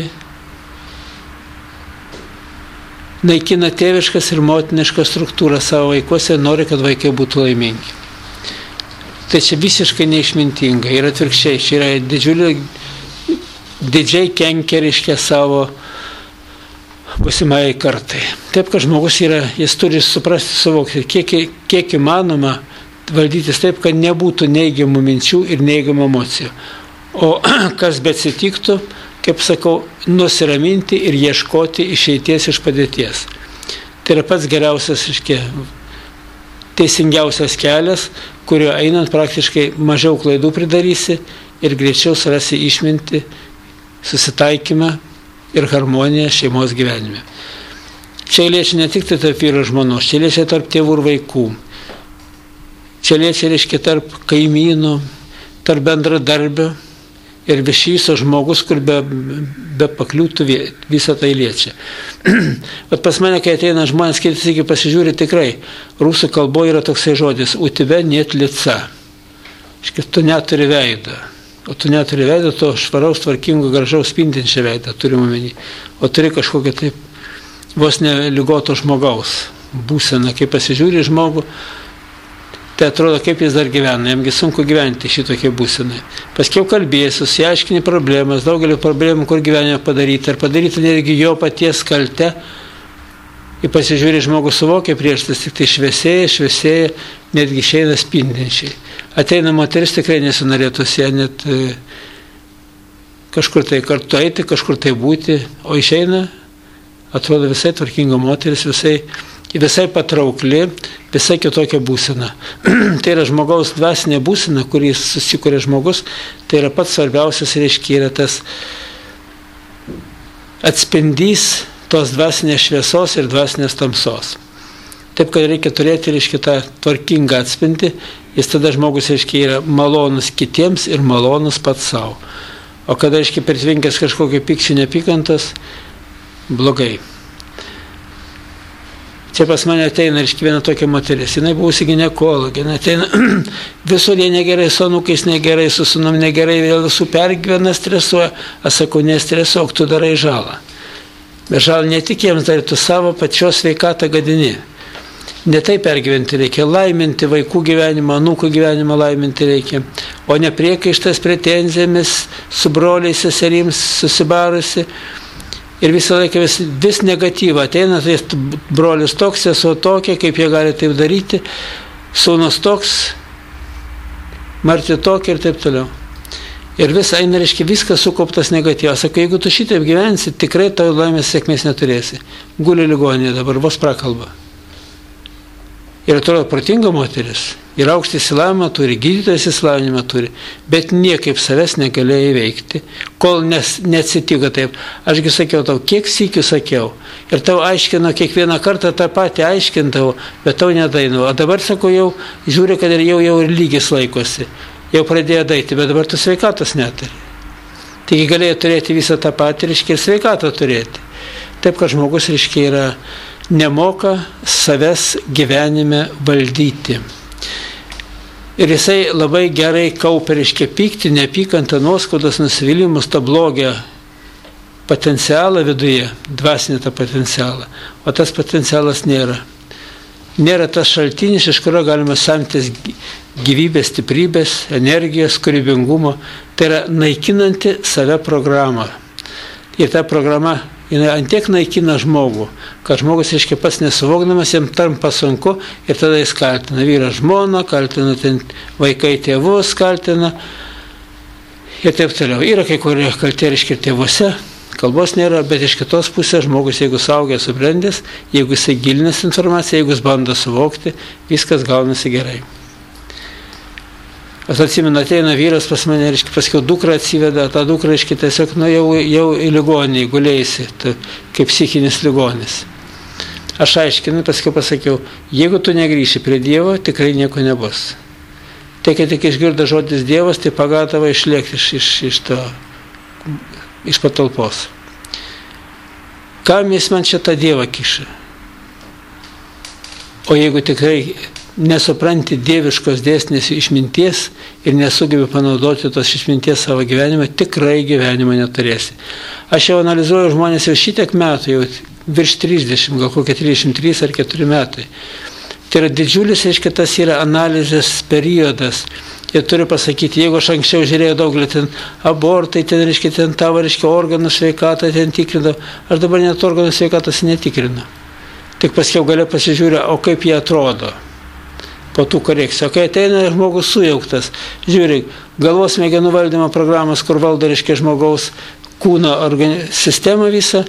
naikina tėviškas ir motiniškas struktūrą savo vaikuose ir nori, kad vaikai būtų laimingi. Tai čia visiškai neišmintinga. Ir atvirkščiai, čia yra didžiai kenkia, reiškia, savo būsimai kartai. Taip, kad žmogus jis turi suprasti, suvokti, kiek įmanoma valdytis taip, kad nebūtų neigiamų minčių ir neigiamų emocijų. O kas beatsitiktų, kaip sakau, nusiraminti ir ieškoti išeities iš padėties. Tai yra pats geriausias, teisingiausias kelias, kuriuo einant praktiškai mažiau klaidų pridarysi ir greičiau surasi išmintį, susitaikymą ir harmoniją šeimos gyvenime. Čia liečia ne tik tarp vyro ir žmonos, čia liečia tarp tėvų ir vaikų. Čia liečia, reiškia, tarp kaimynų, tarp bendradarbio ir višyso žmogus, kur be pakliūtų visą tai liečia. Bet pas mane, kai ateina žmonės, kitas iki pasižiūri tikrai, rusų kalboje yra toksai žodis, u tebe net lica. Tu neturi veidą. O tu neturi veidą, to švaraus, tvarkingo, gražaus, spindinčią veidą turime omeny. O turi kažkokią taip vos ne ligoto žmogaus būseną. Kai pasižiūri žmogų, tai atrodo, kaip jis dar gyvena, jamgi sunku gyventi šitokie būsenai. Paskiau kalbėsiu, aiškini problemas, daugelį problemų, kur gyvenime padaryti, ar padaryti netgi jo paties kalte. Ir pasižiūri, žmogus suvokia prieštas, tik tai šviesėja, netgi išeina spindinčiai. Ateina moteris, tikrai nesinorėtų su ją net kažkur tai kartu eiti, kažkur tai būti, o išeina, atrodo visai tvarkinga moteris, visai visai patraukli, visai kitokia būsena. Tai yra žmogaus dvasinė būsena, kurį susikuria žmogus, tai yra pats svarbiausias, reiškia, yra tas atspindys tos dvasinės šviesos ir dvasinės tamsos. Taip, kad reikia turėti, reiškia, tą tvarkingą atspindį, jis tada žmogus, reiškia, yra malonus kitiems ir malonus pats savo. O kada, reiškia, pritvinkęs kažkokio pykčio neapykantos, blogai. Čia pas mane ateina, reiškia, viena tokia moteris, jinai buvusi ginekologė, jinai ateina, visur jie negerai, su anūkais negerai, su sūnum negerai, vėl visų pergyvena, stresuoja, aš sakau, nestresuok, tu darai žalą. Bet žalą ne tik jiems darai, tu savo pačios sveikatą gadini. Ne tai pergyventi reikia, laiminti vaikų gyvenimą, anūkų gyvenimą laiminti reikia, o ne priekaištas pretenzijomis su broliais seserims susibarusi ir visą laiką vis negatyvą ateina, tai brolis toks, sesuo tokia, kaip jie gali taip daryti, sūnus toks, marti tokia ir taip toliau. Ir vis eina, reiškia, viskas sukauptas negatyvas. Sako, jeigu tu šitaip gyvensi, tikrai tau laimės sėkmės neturėsi. Guli ligoninėje dabar, vos prakalba. Ir atrodo protinga moteris, ir aukštą išsilavinimą turi, gydytojas išsilavinimą turi, bet niekaip savęs negalėjo įveikti, kol neatsitiko taip. Ašgi sakiau tau, kiek sykių sakiau, ir tau aiškino, kiekvieną kartą tą patį aiškintau, bet tau nedainau. O dabar, sako, jau žiūri, kad jau ir lygis laikosi, jau pradėjo daiti, bet dabar tu sveikatos neturi. Taigi galėjo turėti visą tą patį, reiškia, ir sveikatą turėti. Taip, kad žmogus, reiškia, yra nemoka savęs gyvenime valdyti. Ir jisai labai gerai kaupia, reiškia, pyktį, neapykantą, nuoskaudas, nusivylimus, tą blogą potencialą viduje, dvasinį tą potencialą. O tas potencialas nėra. Nėra tas šaltinis, iš kurio galima semtis gyvybės, stiprybės, energijos, kūrybingumo. Tai yra naikinanti save programą. Ir ta programa, jinai antiek naikina žmogų, kad žmogus, reiškia, pats nesuvokdamas, jam tampa sunku ir tada jis kaltina vyrą žmoną, kaltina vaikai tėvus, kaltina ir taip toliau. Yra kai kurie kaltė, reiškia, tėvuose, kalbos nėra, bet iš kitos pusės žmogus, jeigu suaugęs, subrendęs, jeigu jisai gilinasi informaciją, jeigu jis bando suvokti, viskas gaunasi gerai. Aš atsimenu, ateina vyras pas mane, reiškia, paskiau dukra atsiveda, ta dukra, reiškia, tiesiog, jau į ligoninį gulėjusi, kaip psichinis ligonis. Aš aiškinu, paskiau pasakiau, jeigu tu negrįši prie Dievo, tikrai nieko nebus. Tai, kai tik išgirda žodis Dievas, tai pagatava išlėkti iš patalpos. Kam jis man šitą Dievą kiša? O jeigu tikrai nesupranti dieviškos dėsnės išminties ir nesugebi panaudoti tos išminties savo gyvenime, tikrai gyvenimo neturėsi. Aš jau analizuoju žmonės jau šitiek metų, jau virš 30, gal kokie 33 ar 4 metai. Tai yra didžiulis, reiškia, tas yra analizės periodas. Ir turiu pasakyti, jeigu aš anksčiau žiūrėjau daugelį ten abortai, ten, reiškia, ten tavo, reiškia, organų sveikatą ten tikrindau, aš dabar net organų sveikatos netikrinu. Tik paskiau galiu pasižiūrė, o kaip jie atrodo po tų korekcijų. Kai ateina žmogus sujauktas, žiūrėk, galvos smegenų valdymo programos, kur valdo, reiškia, žmogaus kūno sistemą visą,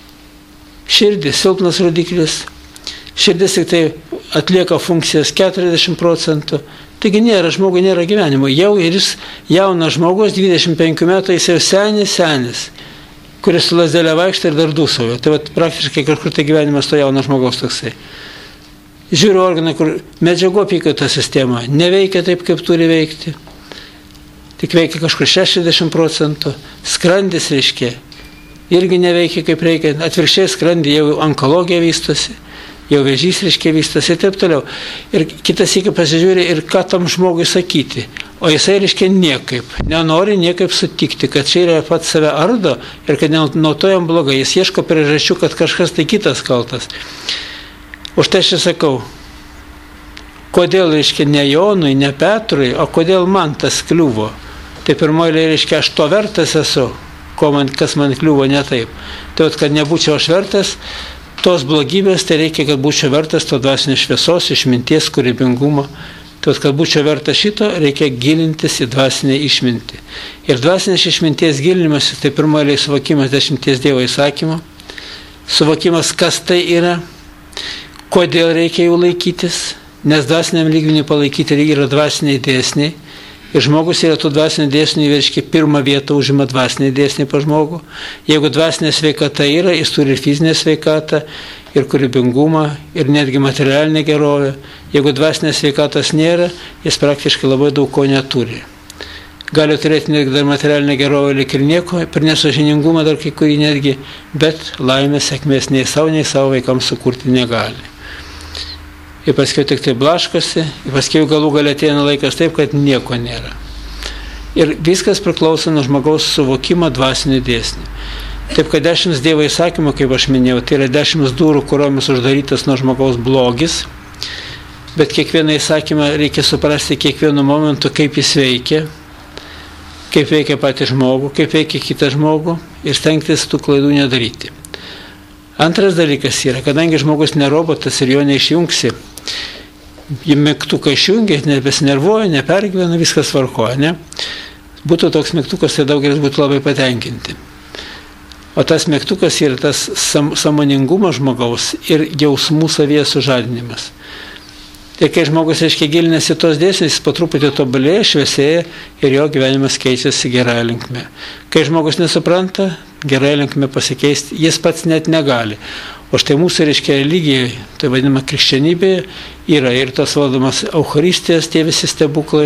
širdis, silpnas rodiklis, širdis tik tai atlieka funkcijas 40%, taigi žmogui nėra gyvenimo. Jau ir jis jaunas žmogus, 25 metų, jis jau senis, kuris su lasdelė vaikšto ir dar dūsauja. Tai vat, praktiškai kažkur tai gyvenimas to jauno žmogaus toksai. Žiūriu organą, kur medžiagų apykaita sistema neveikia taip, kaip turi veikti. Tik veikia kažkur 60%. Skrandis, reiškia, irgi neveikia kaip reikia. Atvirkščiai skrandį jau onkologija vystosi, jau vėžys, reiškia, vystosi ir taip toliau. Ir kitas iki pasižiūrė ir ką tam žmogui sakyti. O jisai, reiškia, niekaip. Nenori niekaip sutikti, kad čia yra pats save ardo ir kad nuo to jam blogai. Jis ieško priežasčių, kad kažkas tai kitas kaltas. Už tai aš sakau, kodėl, reiškia, ne Jonui, ne Petrui, o kodėl man tas kliuvo. Tai pirmoji, reiškia, aš to vertas esu, kas man kliuvo ne taip. Tai, kad nebūčiau aš vertas tos blogybės, tai reikia, kad būčiau vertas to dvasinės šviesos, išminties, kūrybingumo. Tai, kad būčiau vertas šito, reikia gilintis į dvasinę išmintį. Ir dvasinės išminties gilinimas, tai pirmoji suvokimas 10 Dievo įsakymų, suvokimas, kas tai yra, Kodėl reikia jų laikytis? Nes dvasiniam lygmenį palaikyti yra dvasiniai dėsniai. Ir žmogus yra tų dvasinių dėsnių, reiškia, pirmą vietą užima dvasiniai dėsniai pa žmogų. Jeigu dvasinė sveikata yra, jis turi ir fizinę sveikatą, ir kūrybingumą, ir netgi materialinę gerovę. Jeigu dvasinės sveikatos nėra, jis praktiškai labai daug ko neturi. Gali turėti netgi dar materialinę gerovę, lyg ir nieko, per nesąžiningumą dar kai kurį netgi, bet laimės, sėkmės nei savo vaikams sukurti negali. Ir paskui tik tai blaškosi, ir paskui galų galia ateina laikas taip, kad nieko nėra. Ir viskas priklauso nuo žmogaus suvokimo dvasinių dėsnių. Taip, kad 10 Dievo įsakymų, kaip aš minėjau, tai yra 10 durų, kuriomis uždarytas nuo žmogaus blogis, bet kiekvieną įsakymą reikia suprasti kiekvienu momentu, kaip jis veikia, kaip veikia patį žmogų, kaip veikia kitą žmogų ir stengtis tų klaidų nedaryti. Antras dalykas yra, kadangi žmogus ne robotas ir jo neišjungsi, jį mygtuką išjungia, nebesinervuoja, nepergyvena, viskas tvarkoja, ne? Būtų toks mygtukas, tai daugelis būtų labai patenkinti. O tas mygtukas yra tas sąmoningumas žmogaus ir jausmų savyje sužadinimas. Tai kai žmogus, reiškia, gilinasi tos dėsnius, jis po truputį tobulėja, šviesėja ir jo gyvenimas keičiasi gerąją linkme. Kai žmogus nesupranta, gerąją linkme pasikeisti, jis pats net negali. O štai mūsų, reiškia, religija, tai vadinama krikščionybė, yra ir tos valdomas Eucharistijos, tie visi stebuklai,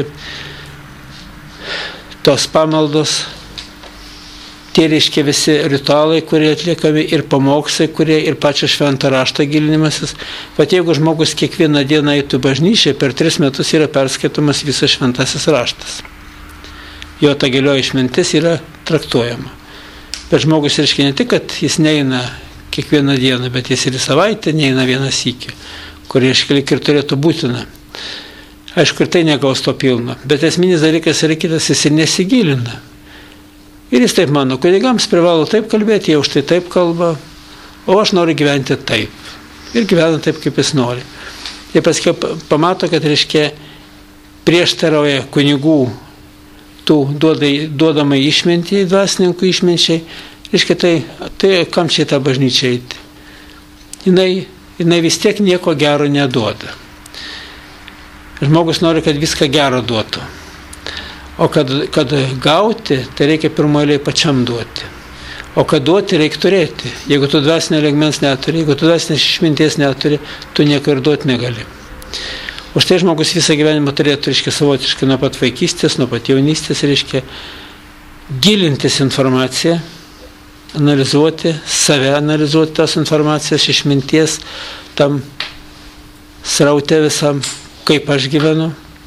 tos pamaldos, tie, reiškia, visi ritualai, kurie atliekami, ir pamokslai, kurie ir pačio švento rašto gilinimasis. Pat jeigu žmogus kiekvieną dieną eitų bažnyčią, per 3 metus yra perskaitomas visas šventasis raštas. Jo ta gilioji išmintis yra traktuojama. Bet žmogus, reiškia, ne tik, kad jis neina kiekvieną dieną, bet jis ir į savaitę neina vieną sykį, kur, reiškia, ir turėtų būtina. Aišku, ir tai negaus to pilno. Bet esminis dalykas yra kitas, jis ir nesigilina. Ir jis taip mano, kunigams privalo taip kalbėti, jie už tai taip kalba, o aš noriu gyventi taip. Ir gyvena taip, kaip jis nori. Ir paskui pamato, kad, reiškia, prieštarauja kunigų tų duodamai išmintį, dvasininkų išminčiai, reiškia, tai kam čia tą bažnyčią eiti? Jinai vis tiek nieko gero neduoda. Žmogus nori, kad viską gero duotų. O kad gauti, tai reikia pirmoje pačiam duoti. O kad duoti, reikia turėti. Jeigu tu dvasinio lygmens neturi, jeigu tu dvasinės išminties neturi, tu nieko ir duoti negali. Už tai žmogus visą gyvenimą turėtų, reiškia, savotiškai nuo pat vaikystės, nuo pat jaunystės, reiškia, gilintis informaciją, analizuoti, save analizuoti tos informacijos, išminties, tam sraute visam, kaip aš gyvenu.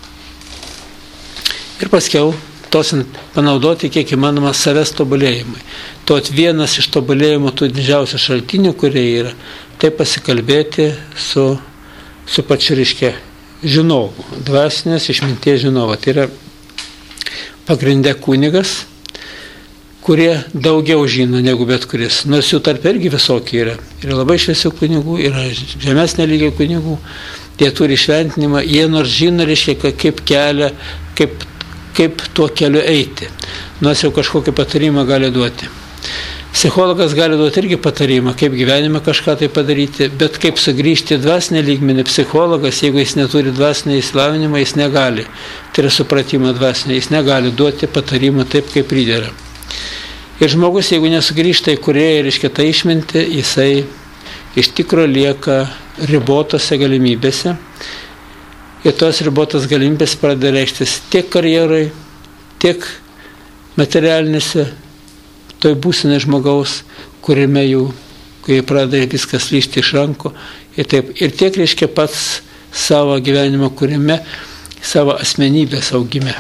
Ir paskiau tos panaudoti kiek įmanoma savęs tobulėjimui. Tot vienas iš tobulėjimų tų didžiausių šaltinių, kurie yra, tai pasikalbėti su pačiu, reiškia, žinovu, dvasinės išminties žinovu. Tai yra pagrindė kunigas, kurie daugiau žino negu bet kuris. Nors jų tarp irgi visokie yra. Yra labai šviesių kunigų, yra žemesnė lygio kunigų, jie turi šventinimą, jie nors žino, reiškia, kaip kelią, kaip tuo keliu eiti. Nors jau kažkokį patarimą gali duoti. Psichologas gali duoti irgi patarimą, kaip gyvenime kažką tai padaryti, bet kaip sugrįžti į dvasinę lygmenį, psichologas, jeigu jis neturi dvasinę įsilavinimą, jis negali. Tai yra supratimo dvasinė, jis negali duoti patarimą taip, kaip pridera. Ir žmogus, jeigu nesugrįžta į kūrėją, reiškia, tą išmintį, jisai iš tikro lieka ribotose galimybėse. Ir tos ribotos galimybės pradeda reikštis tiek karjerai, tiek materialinėse, toj būsenai žmogaus, kuriame jau, kai pradeda viskas lyšti iš rankų. Ir tiek, reiškia, pats savo gyvenimo kūrime, savo asmenybės augime.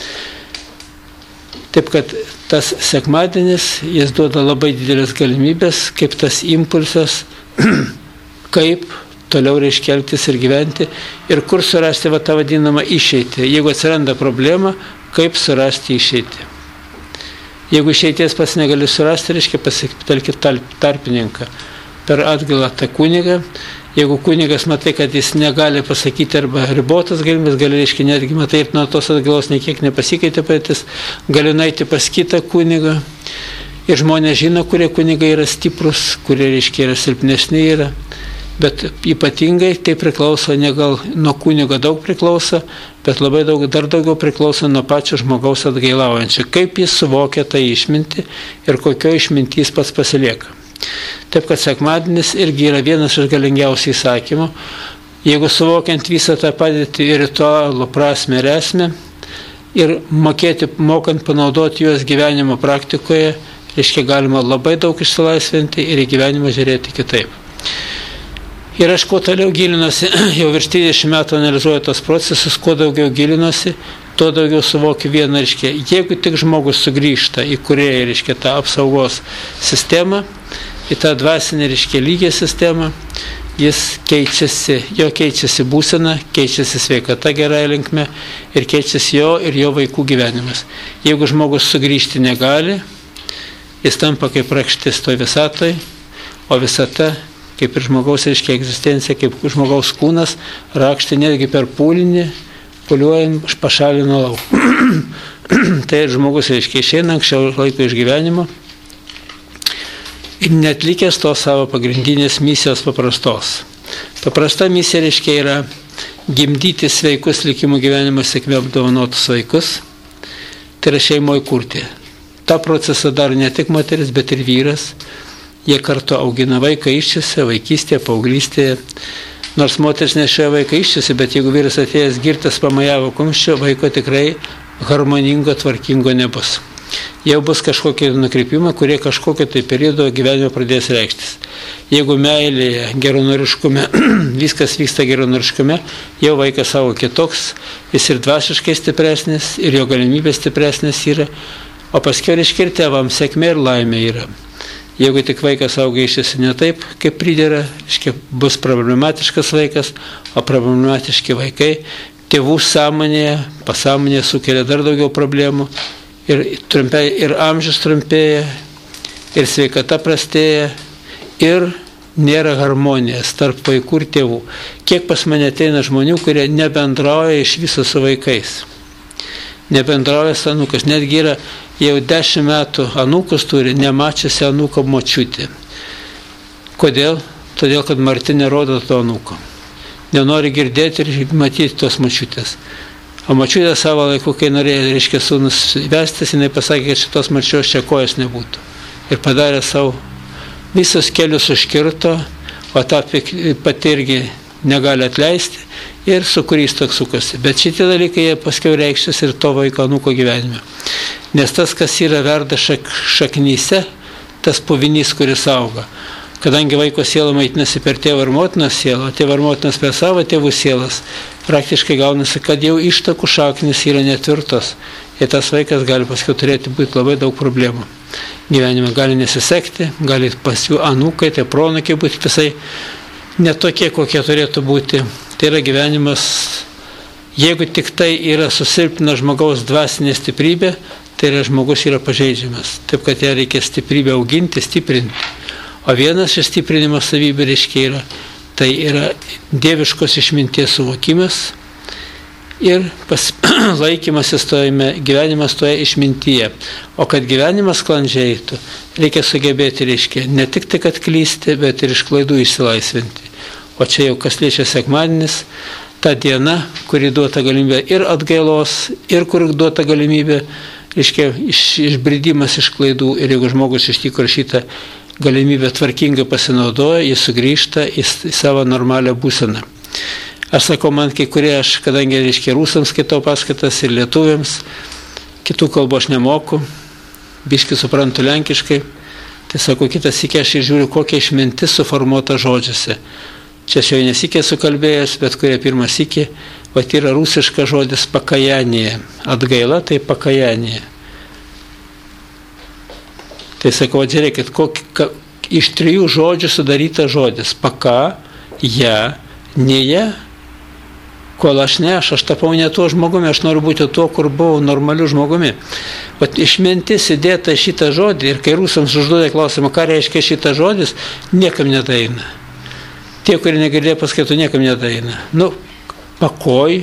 Taip, kad tas sekmadienis, jis duoda labai didelės galimybės, kaip tas impulsas, kaip toliau reiškia elgtis ir gyventi, ir kur surasti tą vadinamą išeitį. Jeigu atsiranda problema, kaip surasti išeitį. Jeigu išeities pats negali surasti, reiškia pasitelkti tarpininką per atgailą tą kunigą. Jeigu kunigas matai, kad jis negali pasakyti arba ribotas galimybės, gali, reiškia, netgi matai ir nuo tos atgailos nekiek nepasikeitė patys, gali nueiti pas kitą kunigą. Ir žmonės žino, kurie kunigai yra stiprus, kurie, reiškia, yra silpnesni yra. Bet ypatingai tai priklauso ne gal nuo kunigo daug priklauso, bet labai dar daugiau priklauso nuo pačio žmogaus atgailaujančio, kaip jis suvokia tą išmintį ir kokio išmintys pats pasilieka. Taip kad sekmadienis irgi yra vienas iš galingiausių įsakymų. Jeigu suvokiant visą tą padėtį ir ritualo prasmę ir esmę ir mokant panaudoti juos gyvenimo praktikoje, reiškia galima labai daug išsilaisvinti ir į gyvenimą žiūrėti kitaip. Ir aš kuo toliau gilinuosi, jau virš 30 metų analizuoju tos procesus, kuo daugiau gilinuosi, tuo daugiau suvokiu vieną, reiškia, jeigu tik žmogus sugrįžta į kūrėją, reiškia, tą apsaugos sistemą, į tą dvasinę, reiškia, lygią sistemą, jis keičiasi būsena, keičiasi sveikata gerai linkme ir keičiasi jo ir jo vaikų gyvenimas. Jeigu žmogus sugrįžti negali, jis tampa kaip rakštis toj visatoj, o visata, kaip ir žmogaus, reiškia, egzistencija, kaip žmogaus kūnas, rakštį netgi per pūlinį, pūliuojant, pašalino lauk. Tai žmogus, reiškia, išeina anksčiau laiko iš gyvenimo ir netlikęs to savo pagrindinės misijos paprastos. Paprasta misija, reiškia, yra gimdyti sveikus likimų gyvenimo sėkmė apdovanotus vaikus, tai yra šeimoje kurti. Ta procesą daro ne tik moteris, bet ir vyras. Jie kartu augina vaiką iščiose, vaikystėje, paauglystėje. Nors moteris nešioja vaiką iščiose, bet jeigu vyras atėjęs girtas pamajavo kumščio, vaiko tikrai harmoningo, tvarkingo nebus. Jau bus kažkokie nukreipimai, kurie kažkokio tai periodo gyvenime pradės reikštis. Jeigu meilėje, geranoriškume, viskas vyksta geranoriškume, jau vaikas savo kitoks, jis ir dvasiškai stipresnis, ir jo galimybės stipresnis yra, o paskiau reiškia ir tėvams sėkmė ir laimė yra. Jeigu tik vaikas auga išėsi ne taip, kaip pridera, reiškia, bus problematiškas vaikas, o problematiški vaikai tėvų sąmonėje, pasąmonėje sukelia dar daugiau problemų ir amžius trumpėja, ir sveikata prastėja, ir nėra harmonijos tarp vaikų ir tėvų. Kiek pas mane ateina žmonių, kurie nebendrauja iš viso su vaikais. Nebendrauja su anūkas, netgi yra jau 10 metų anūkus turi, nemačiasi anūko močiutė. Kodėl? Todėl, kad Marti nerodo to anūko. Nenori girdėti ir matyti tos močiutės. O močiutė savo laiku, kai norėjo, reiškia, sūnus vestis, jinai pasakė, kad šitos močios čia kojas nebūtų. Ir padarė savo, visus kelius užkirto, o tą pati irgi negali atleisti ir su kuriais toks sukosi. Bet šitie dalykai jie paskiau reikštis ir to vaiko anūko gyvenime. Nes tas, kas yra verda šaknyse, tas puvinys, kuris auga. Kadangi vaiko siela maitinasi per tėvą ir motinos sielą, o tėvą ir motinos per savo tėvų sielas, praktiškai gaunasi, kad jau ištakų šaknis yra netvirtos. Ir tas vaikas gali paskui turėti būti labai daug problemų. Gyvenime gali nesisekti, gali pas jų anūkai, tai proanūkiai būti visai netokie, kokie turėtų būti. Tai yra gyvenimas, jeigu tik tai yra susilpna žmogaus dvasinė stiprybė, tai yra žmogus yra pažeidžiamas. Taip, kad ją reikia stiprybę auginti, stiprinti. O vienas iš stiprinimo savybė reiškia yra, tai yra dieviškos išminties suvokimas ir laikymasis gyvenimas toje išmintyje. O kad gyvenimas sklandžiai eitų, reikia sugebėti, reiškia, ne tik tai, kad klysti, bet ir iš klaidų išsilaisvinti. O čia jau kas liečia sekmadienis, ta diena, kuri duota galimybė ir atgailos, ir kur duota galimybė, reiškia, išbridimas iš klaidų. Ir jeigu žmogus iš tikrųjų šitą galimybę tvarkingai pasinaudoja, jis sugrįžta į savo normalią būseną. Aš sakau, man kai kurie, kadangi, reiškia, rusams skaitau paskaitas ir lietuviams, kitų kalbų aš nemoku, biškį suprantu lenkiškai, tai sakau, kitą sykį aš žiūriu, kokia išmintis suformuota žodžiuose. Čia aš jau nesikė sukalbėjęs, bet kurie pirmą sykį, vat yra rusiškas žodis pakajanėje. Atgaila tai pakajanėje. Tai sakau, žiūrėkit, iš 3 žodžių sudarytas žodis. Paka, ja, neja. Kol aš tapau ne tuo žmogumi, aš noriu būti tuo, kur buvau normaliu žmogumi. Vat išmintis įdėta šitą žodį ir kai rusams užduoda klausimą, ką reiškia šitas žodis, niekam nedaina. Tie, kurie negirdėjo paskaitų, niekam nedaina. Pakoj,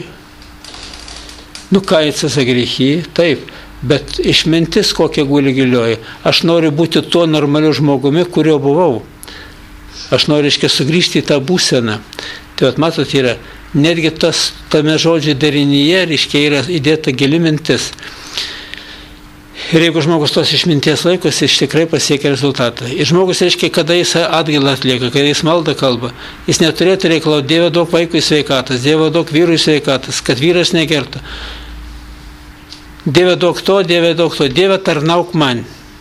kaicis agrichy, taip. Bet išmintis kokia guli gilioji. Aš noriu būti tuo normaliu žmogumi, kurio buvau. aš noriu, reiškia, sugrįžti į tą būseną. Tai matot, yra netgi tame žodžio derinyje, reiškia, yra įdėta gili mintis. Ir jeigu žmogus tos išminties laikosi, jis tikrai pasiekia rezultatą. Ir žmogus, reiškia, kada jis atgailą atlieka, kada jis maldą kalba, jis neturėtų reikalauti, Dieve daug vaikui sveikatas, Dieve daug vyrui sveikatas, kad vyras negertų. Dieve daug to, Dieve tarnauk man.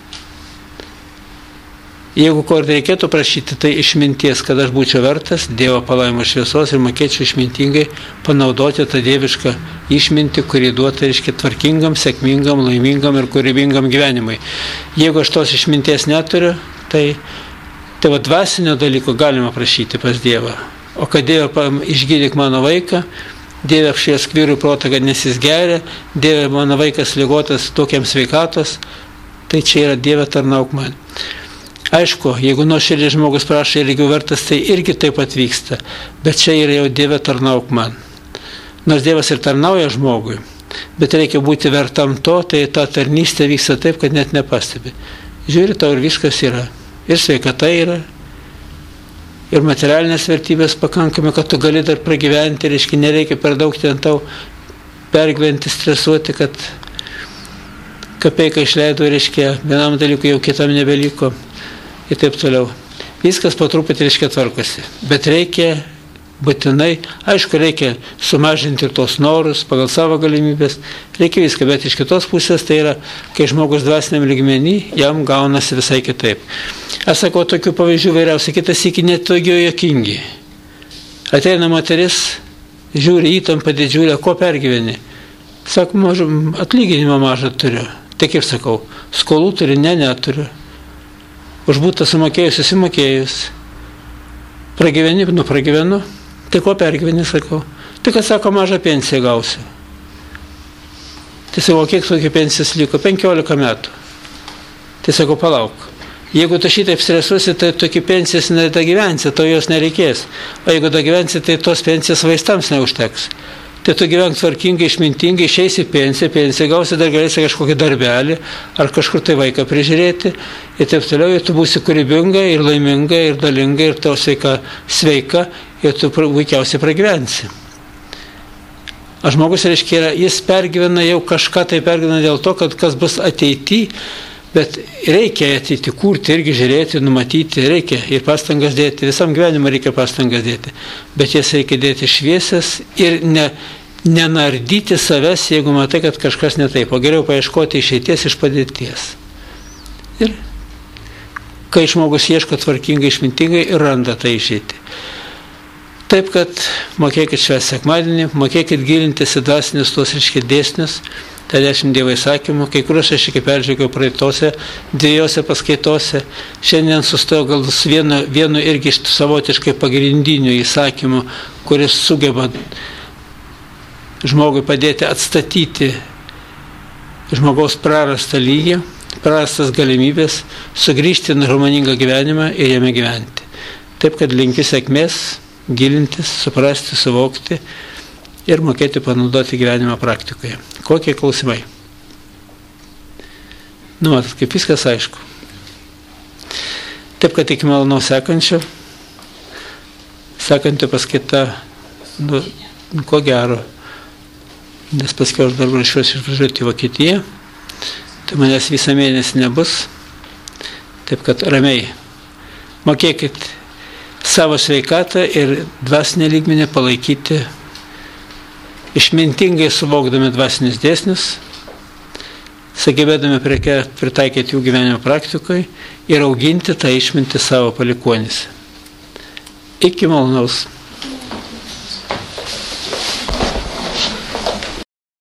Jeigu ko reikėtų prašyti, tai išminties, kad aš būčiau vertas Dievo palaimos šviesos ir mokėčiau išmintingai panaudoti tą dievišką išmintį, kurį duota, reiškia, tvarkingam, sėkmingam, laimingam ir kūrybingam gyvenimui. Jeigu aš tos išminties neturiu, tai dvasinio dalyko galima prašyti pas Dievą. O kad Dieve išgydyk mano vaiką, Dieve apšviesk vyrui protą, kad nes jis geria, Dieve mano vaikas ligotas, tokiam sveikatos, tai čia yra Dieve tarnauk man. Aišku, jeigu nuoširdžiai žmogus prašo ir lygiau vertas, tai irgi taip pat vyksta, bet čia yra jau Dieve tarnauk man. Nors Dievas ir tarnauja žmogui, bet reikia būti vertam to, tai ta tarnystė vyksta taip, kad net nepastebi. Žiūri, tau ir viskas yra. Ir sveikata yra, ir materialinės vertybės pakankamai, kad tu gali dar pragyventi, reiškia, nereikia per daug ten tau pergyventi, stresuoti, kad kapeiką išleido, reiškia, vienam dalykui jau kitam nebeliko. Ir taip toliau. Viskas po truputį, reiškia, tvarkosi. Bet reikia būtinai, aišku, reikia sumažinti ir tos norus pagal savo galimybės, reikia viską, bet iš kitos pusės tai yra, kai žmogus dvasiniam lygmenį, jam gaunasi visai kitaip. Aš sakau, tokių pavyzdžių vairiausiai, kitas iki net tokių jokingi. Ateina moteris, žiūri įtampą didžiulę, ko pergyveni? Sako, atlyginimą mažą turiu. Tai kaip sakau, skolų turi, neturiu. Už būtą sumokėjus, susimokėjus. Pragyvenu. Tai ko pergyveni, sakau. Tai kad sako, mažą pensiją gausiu. Tai sakau, kiek tokių pensijos liko? 15 metų. Tai sakau, palauk. Jeigu tu šitaip stresuosi, tai tokį pensijas nedagyvensi, to jos nereikės. O jeigu dagyvensi, tai tos pensijos vaistams neužteks. Tai tu gyvenk tvarkingai, išmintingai, išeisi pensiją gausi, dar galėsi kažkokį darbelį, ar kažkur tai vaiką prižiūrėti, ir taip toliau, ir tu būsi kūrybinga, ir laiminga, ir dalinga, ir tau sveika, ir tu puikiausiai pragyvensi. O žmogus, reiškia, jis pergyvena jau kažką, tai pergyvena dėl to, kad kas bus ateityje, bet reikia ateiti, kurti, irgi žiūrėti, numatyti, reikia ir pastangas dėti, visam gyvenimui reikia pastangas dėti, bet jas reikia dėti šviesias ir nenardyti savęs, jeigu matai, kad kažkas ne taip, o geriau paieškoti išeities iš padėties. Ir kai žmogus ieško tvarkingai, išmintingai ir randa tą išeitį. Taip, kad mokėkit švęsti sekmadienį, mokėkit gilintis į dvasinius tuos, reiškia, dėsnius, tai 10 Dievo įsakymų, kai kuriuos aš iki peržiūrėjau praeitose 2 paskaitose. Šiandien sustojau gal vienu irgi iš savotiškai pagrindinių įsakymų, kuris sugeba žmogui padėti atstatyti žmogaus prarastą lygį, prarastas galimybės, sugrįžti į harmoningą gyvenimą ir jame gyventi. Taip, kad linkiu sėkmės, gilintis, suprasti, suvokti ir mokėti panaudoti gyvenimo praktikoje. Kokie klausimai? Matot, kaip viskas aišku. Taip, kad iki malonaus sekančio. Sekanti paskaita, ko gero, nes paskiau aš dar ruošiuosi išvažiuoti į Vokietiją, tai manęs visą mėnesį nebus. Taip, kad ramiai mokėkit savo sveikatą ir dvasinę lygmenį palaikyti, išmintingai suvokdami dvasinius dėsnius, sugebėdami pritaikyti jų gyvenimo praktikoje ir auginti tą išmintį savo palikuonys. Iki malonaus.